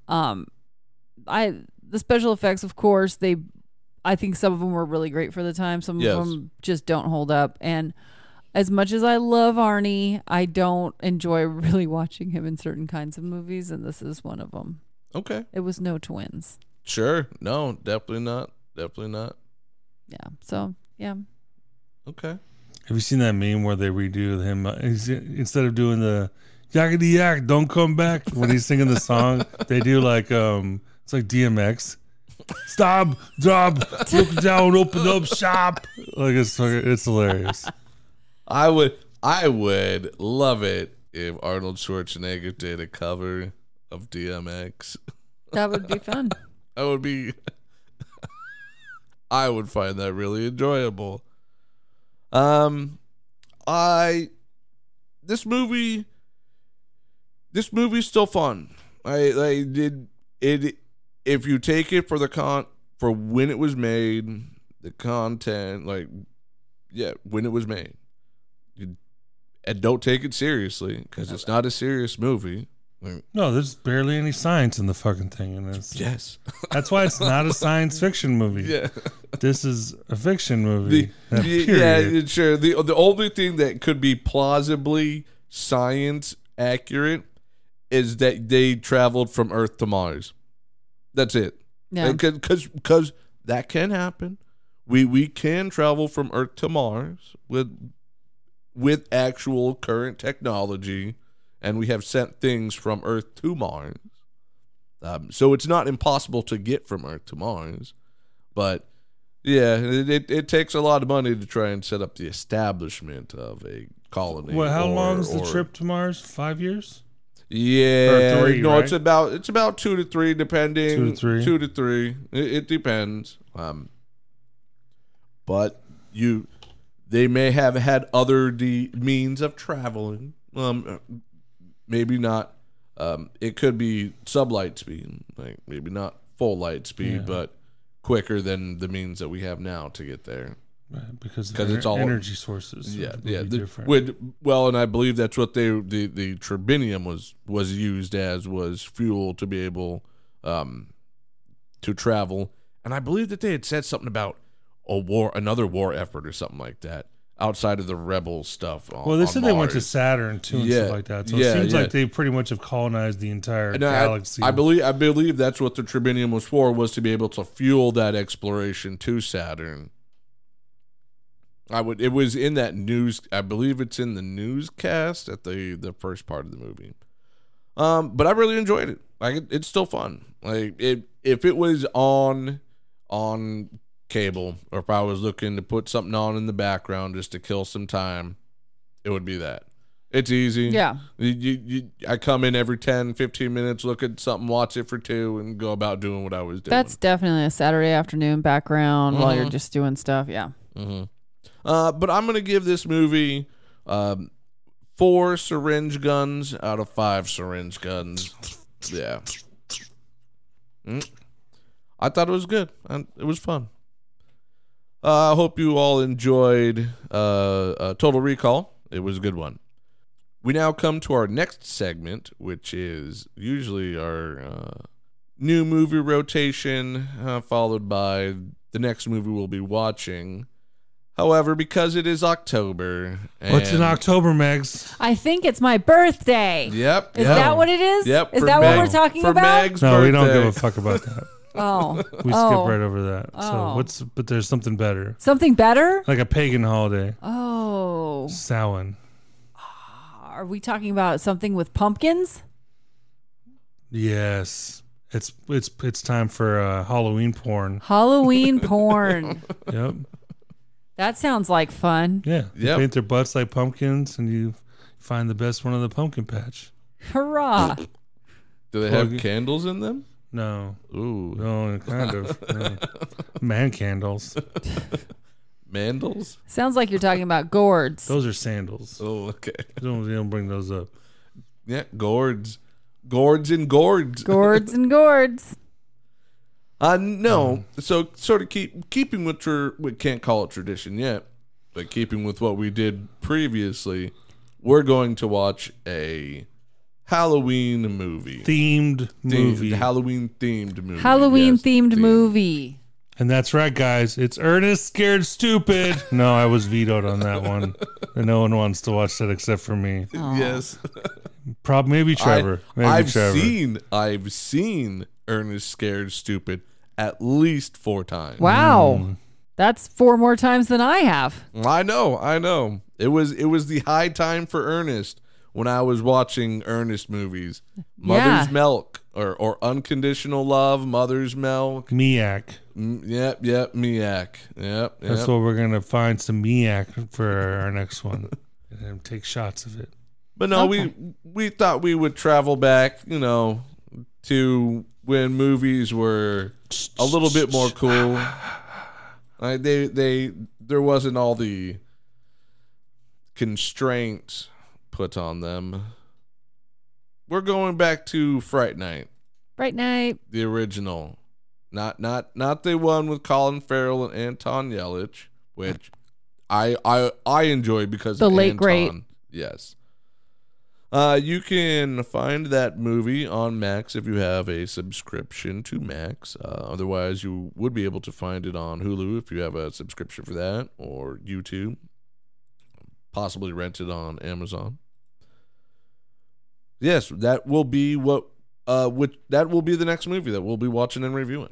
The special effects, of course, I think some of them were really great for the time. Some Yes. of them just don't hold up. And as much as I love Arnie, I don't enjoy really watching him in certain kinds of movies, and this is one of them. Okay. It was No Twins. Sure. No, definitely not. Definitely not. Yeah. So, yeah. Okay. Have you seen that meme where they redo him instead of doing the yakety yak, don't come back when he's singing the song? They do like it's like DMX. Stop, drop, look down, open up shop. Like it's hilarious. I would love it if Arnold Schwarzenegger did a cover of DMX. That would be fun. That would be. I would find that really enjoyable. This movie's still fun. I did it. If you take it for for when it was made, the content, when it was made, and don't take it seriously because it's not a serious movie. No, there's barely any science in the fucking thing, and Yes, that's why it's not a science fiction movie. yeah. This is a fiction movie. Yeah, sure. The only thing that could be plausibly science accurate is that they traveled from Earth to Mars. That's it. Yeah. Because that can happen. We can travel from Earth to Mars with actual current technology, and we have sent things from Earth to Mars. So it's not impossible to get from Earth to Mars, but yeah, it takes a lot of money to try and set up the establishment of a colony. Well, how long is the trip to Mars? 5 years? Yeah, or 3, no, right? it's about 2 to 3, depending. 2 to 3. 2 to 3. It depends. But they may have had other means of traveling. Maybe not. It could be sublight speed, like maybe not full light speed, but quicker than the means that we have now to get there. Right, because it's all energy sources. Yeah, would yeah. be different. And I believe that's what the tribinium was used as, was fuel to be able to travel. And I believe that they had said something about another war effort or something like that outside of the rebel stuff. Well, they said Mars. they went to Saturn too and stuff like that. So it seems like they pretty much have colonized the entire galaxy. I believe that's what the tribinium was for, was to be able to fuel that exploration to Saturn. It was in that news. I believe it's in the newscast at the first part of the movie. But I really enjoyed it. Like it's still fun. Like if it was on cable, or if I was looking to put something on in the background just to kill some time, it would be that. It's easy. Yeah. I come in every 10, 15 minutes, look at something, watch it for 2, and go about doing what I was doing. That's definitely a Saturday afternoon background while you're just doing stuff. Yeah. Mm-hmm. But I'm going to give this movie 4 syringe guns out of 5 syringe guns. Yeah. I thought it was good. It was fun. I hope you all enjoyed Total Recall. It was a good one. We now come to our next segment, which is usually our new movie rotation, followed by the next movie we'll be watching. However, because it is October. What's in October, Megs? I think it's my birthday. Yep. Is that what it is? Yep. Is that what we're talking about? Meg's No, birthday. we don't give a fuck about that. Oh. We skip right over that. Oh. So but there's something better. Something better? Like a pagan holiday. Oh. Samhain. Are we talking about something with pumpkins? Yes. It's time for Halloween porn. Halloween porn. Yep. That sounds like fun. Yeah. They Yep. paint their butts like pumpkins and you find the best one of the pumpkin patch. Hurrah. Do they have candles in them? No. Ooh. No, kind of. No. Man candles. Mandals? Sounds like you're talking about gourds. Those are sandals. Oh, okay. You don't bring those up. Yeah, gourds. Gourds and gourds. Gourds and gourds. No. So sort of keeping with we can't call it tradition yet, but keeping with what we did previously, we're going to watch a Halloween movie. Themed movie. Halloween themed movie. Halloween Yes, themed movie. And that's right, guys. It's Ernest Scared Stupid. No, I was vetoed on that one. And no one wants to watch that except for me. Yes. Maybe Trevor. I've seen Ernest Scared Stupid at least 4 times. Wow. That's 4 more times than I have. I know. It was the high time for Ernest when I was watching Ernest movies. Mother's Milk or Unconditional Love, Mother's Milk. Miak. Yep, Miak. Yep. That's what we're going to find, some Miak for our next one. And then take shots of it. But no, Okay. we thought we would travel back, to when movies were a little bit more cool. Like there wasn't all the constraints put on them. We're going back to Fright Night, Fright Night. the original, not the one with Colin Farrell and Anton Yelchin, which I enjoy because The of late Anton. great. Yes. You can find that movie on Max if you have a subscription to Max. Otherwise, you would be able to find it on Hulu if you have a subscription for that, or YouTube. Possibly rent it on Amazon. Yes, that will be that will be the next movie that we'll be watching and reviewing.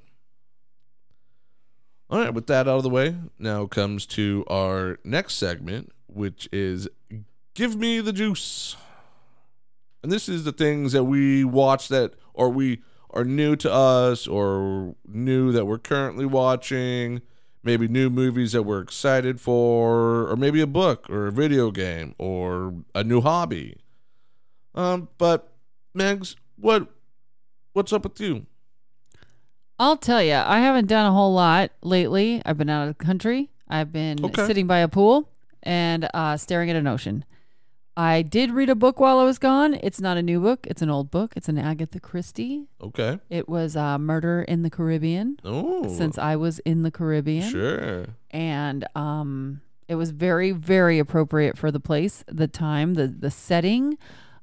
All right, with that out of the way, now comes to our next segment, which is Give Me the Juice. And this is the things that we watch that, or we are new to us, or new that we're currently watching, maybe new movies that we're excited for, or maybe a book, or a video game, or a new hobby. But Megs, what's up with you? I'll tell you, I haven't done a whole lot lately. I've been out of the country. I've been sitting by a pool and staring at an ocean. I did read a book while I was gone. It's not a new book. It's an old book. It's an Agatha Christie. Okay. It was Murder in the Caribbean. Oh. Since I was in the Caribbean. Sure. And it was very, very appropriate for the place, the time, the setting.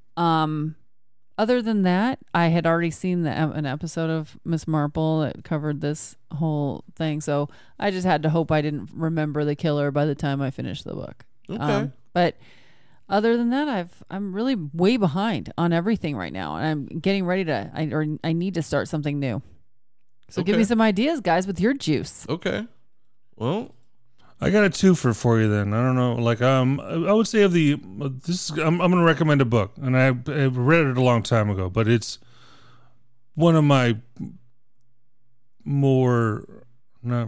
Other than that, I had already seen an episode of Miss Marple that covered this whole thing. So I just had to hope I didn't remember the killer by the time I finished the book. Okay. But other than that, I'm really way behind on everything right now, and I'm getting ready to. I need to start something new. So give me some ideas, guys, with your juice. Okay. Well, I got a twofer for you then. I don't know. Like, I would say of I'm going to recommend a book, and I read it a long time ago, but it's one of my more, a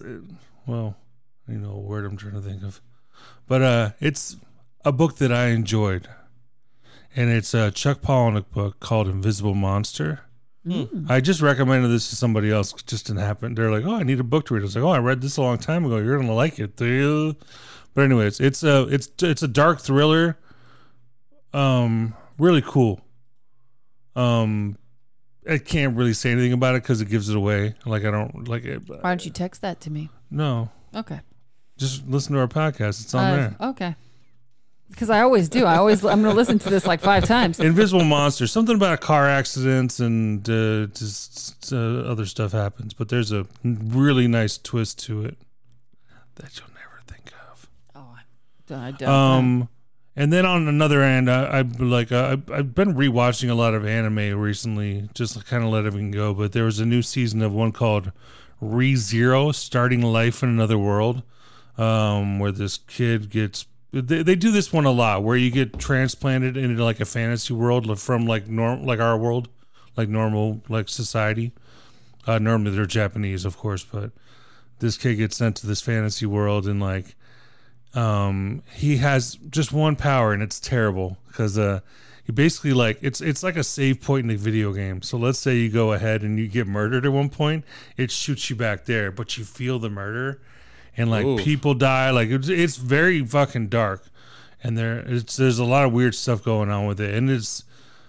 word I'm trying to think of, but it's a book that I enjoyed, and it's a Chuck Palahniuk book called Invisible Monster. I just recommended this to somebody else. It just didn't happen. They're like, "Oh, I need a book to read." I was like, "Oh, I read this a long time ago. You're gonna like it." But anyways, it's a dark thriller. Really cool. I can't really say anything about it because it gives it away. Like, I don't like it. Why don't you text that to me? No, Okay. just listen to our podcast. It's on there. Okay. Because I always do. I'm going to listen to this like 5 times. Invisible Monster. Something about car accidents and just other stuff happens, but there's a really nice twist to it that you'll never think of. Oh, I don't. And then on another end, I've been rewatching a lot of anime recently, just to kind of let everything go. But there was a new season of one called ReZero, Starting Life in Another World, where this kid gets. They do this one a lot, where you get transplanted into like a fantasy world from like our world, like normal like society. Normally they're Japanese, of course, but this kid gets sent to this fantasy world, and like he has just one power, and it's terrible because he basically like it's like a save point in a video game. So let's say you go ahead and you get murdered at one point, it shoots you back there, but you feel the murder. And like people die, like it's very fucking dark, and there's a lot of weird stuff going on with it, and it's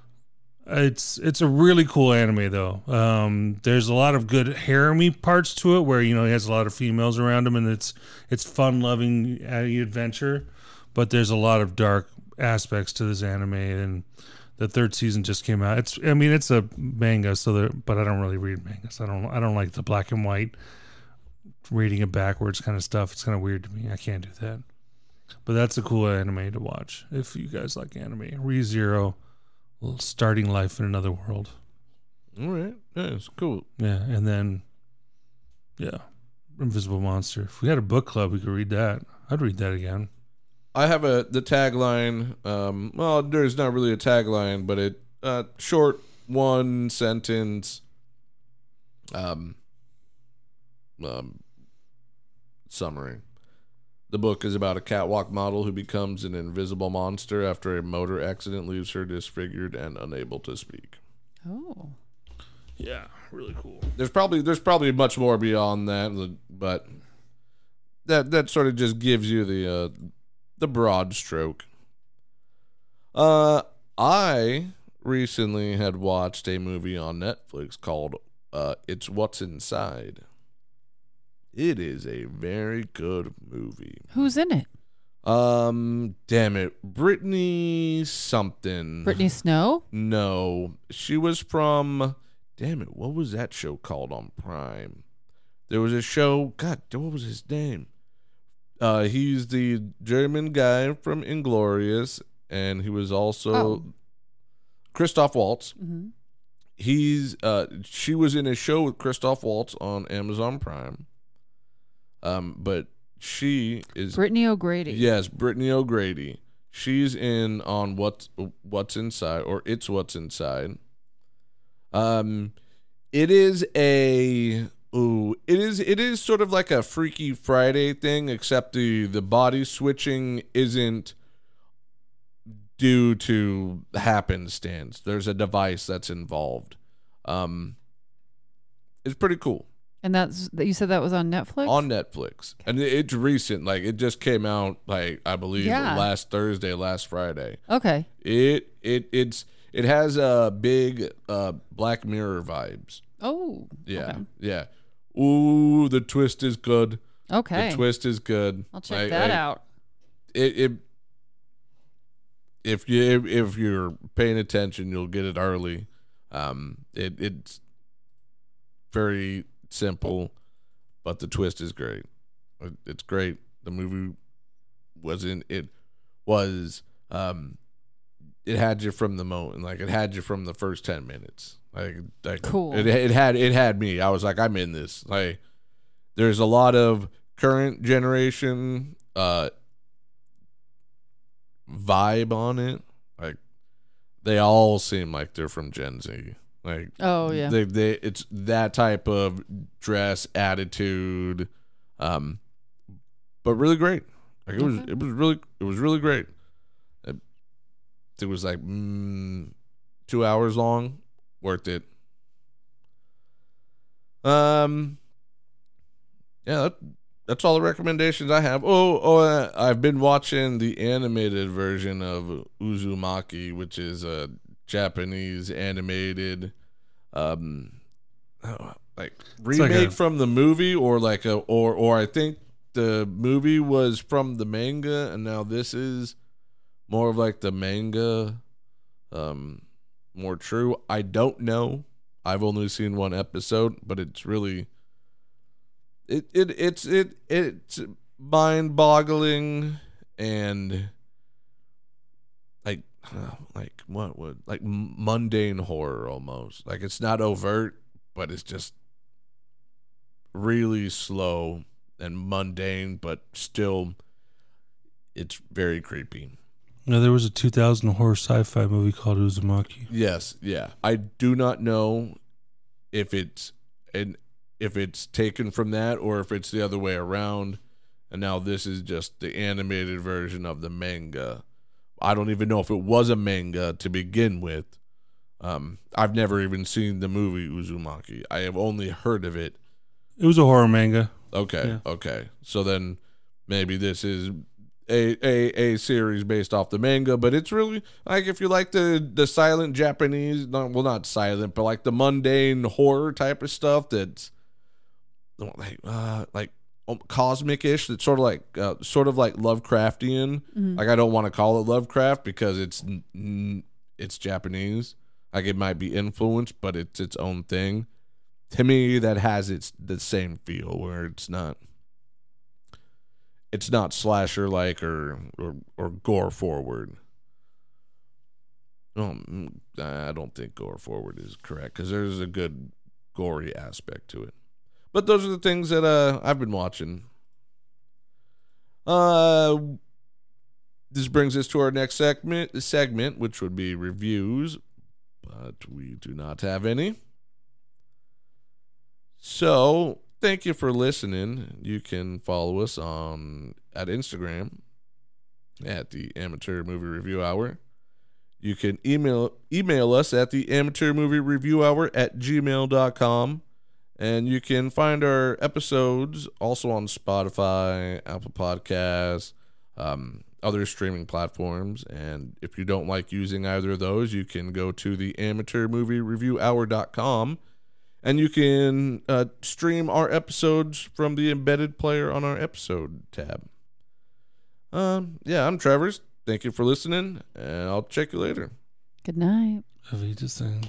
a really cool anime though. There's a lot of good harem-y parts to it, where he has a lot of females around him, and it's fun-loving adventure, but there's a lot of dark aspects to this anime, and the 3rd season just came out. It's a manga, but I don't really read mangas. I don't like the black and white. Reading it backwards kind of stuff. It's kind of weird to me. I can't do that. But that's a cool anime to watch if you guys like anime. ReZero, Starting Life in Another World. all right. That's cool. Yeah, and then Invisible Monster. If we had a book club, we could read that. I'd read that again. I have the tagline. Well, there's not really a tagline, but it short 1 sentence. Summary. The book is about a catwalk model who becomes an invisible monster after a motor accident leaves her disfigured and unable to speak. Oh. Yeah, really cool. There's probably much more beyond that, but that sort of just gives you the broad stroke. I recently had watched a movie on Netflix called It's What's Inside. It is a very good movie. Who's in it? Damn it, Brittany something. Brittany Snow? No, she was from. Damn it, what was that show called on Prime? There was a show. God, what was his name? He's the German guy from Inglourious, and he was also Christoph Waltz. Mm-hmm. She was in a show with Christoph Waltz on Amazon Prime. But she is Brittany O'Grady. Yes, Brittany O'Grady. She's in on What's Inside, or It's What's Inside. It is sort of like a Freaky Friday thing, except the body switching isn't due to happenstance. There's a device that's involved. It's pretty cool. And you said that was on Netflix? On Netflix. And it's recent. Like, it just came out, like, I believe last Thursday, last Friday. Okay. It has big Black Mirror vibes. Oh. Yeah. Okay. Yeah. Ooh, the twist is good. Okay. The twist is good. I'll check that out. If you're paying attention, you'll get it early. It's very simple, but the twist is great. It's great. The movie it had you from the moment, like it had you from the first 10 minutes. Like cool. It had me. I was like, I'm in this. Like, there's a lot of current generation vibe on it. Like, they all seem like they're from Gen Z. Like, oh yeah, it's that type of dress, attitude, but really great. Like, it was really great. It was like 2 hours long, worth it. Yeah, that's all the recommendations I have. I've been watching the animated version of Uzumaki, which is a Japanese animated remake from the movie, or I think the movie was from the manga, and now this is more of like the manga, more true. I don't know. I've only seen one episode, but it's really it's mind-boggling and like mundane horror almost. Like, it's not overt, but it's just really slow and mundane, but still it's very creepy. No, there was a 2000 horror sci-fi movie called Uzumaki. Yes, yeah. I do not know if it's taken from that or if it's the other way around, and now this is just the animated version of the manga. I don't even know if it was a manga to begin with. I've never even seen the movie Uzumaki. I have only heard of it. It was a horror manga. Okay, yeah. Okay. So then maybe this is a series based off the manga, but it's really like, if you like the silent Japanese, not silent, but like the mundane horror type of stuff that's like cosmic-ish, that's sort of like Lovecraftian. Mm-hmm. Like, I don't want to call it Lovecraft because it's Japanese. Like, it might be influenced, but it's its own thing. To me, that has the same feel, where it's not slasher like or gore forward. I don't think gore forward is correct, because there's a good gory aspect to it. But those are the things that I've been watching. This brings us to our next segment, which would be reviews, but we do not have any. So, thank you for listening. You can follow us on at Instagram at the Amateur Movie Review Hour. You can email us at the Amateur Movie Review Hour at gmail.com. And you can find our episodes also on Spotify, Apple Podcasts, other streaming platforms. And if you don't like using either of those, you can go to the amateurmoviereviewhour.com and you can stream our episodes from the embedded player on our episode tab. I'm Travers. Thank you for listening, and I'll check you later. Good night. Have you just saying?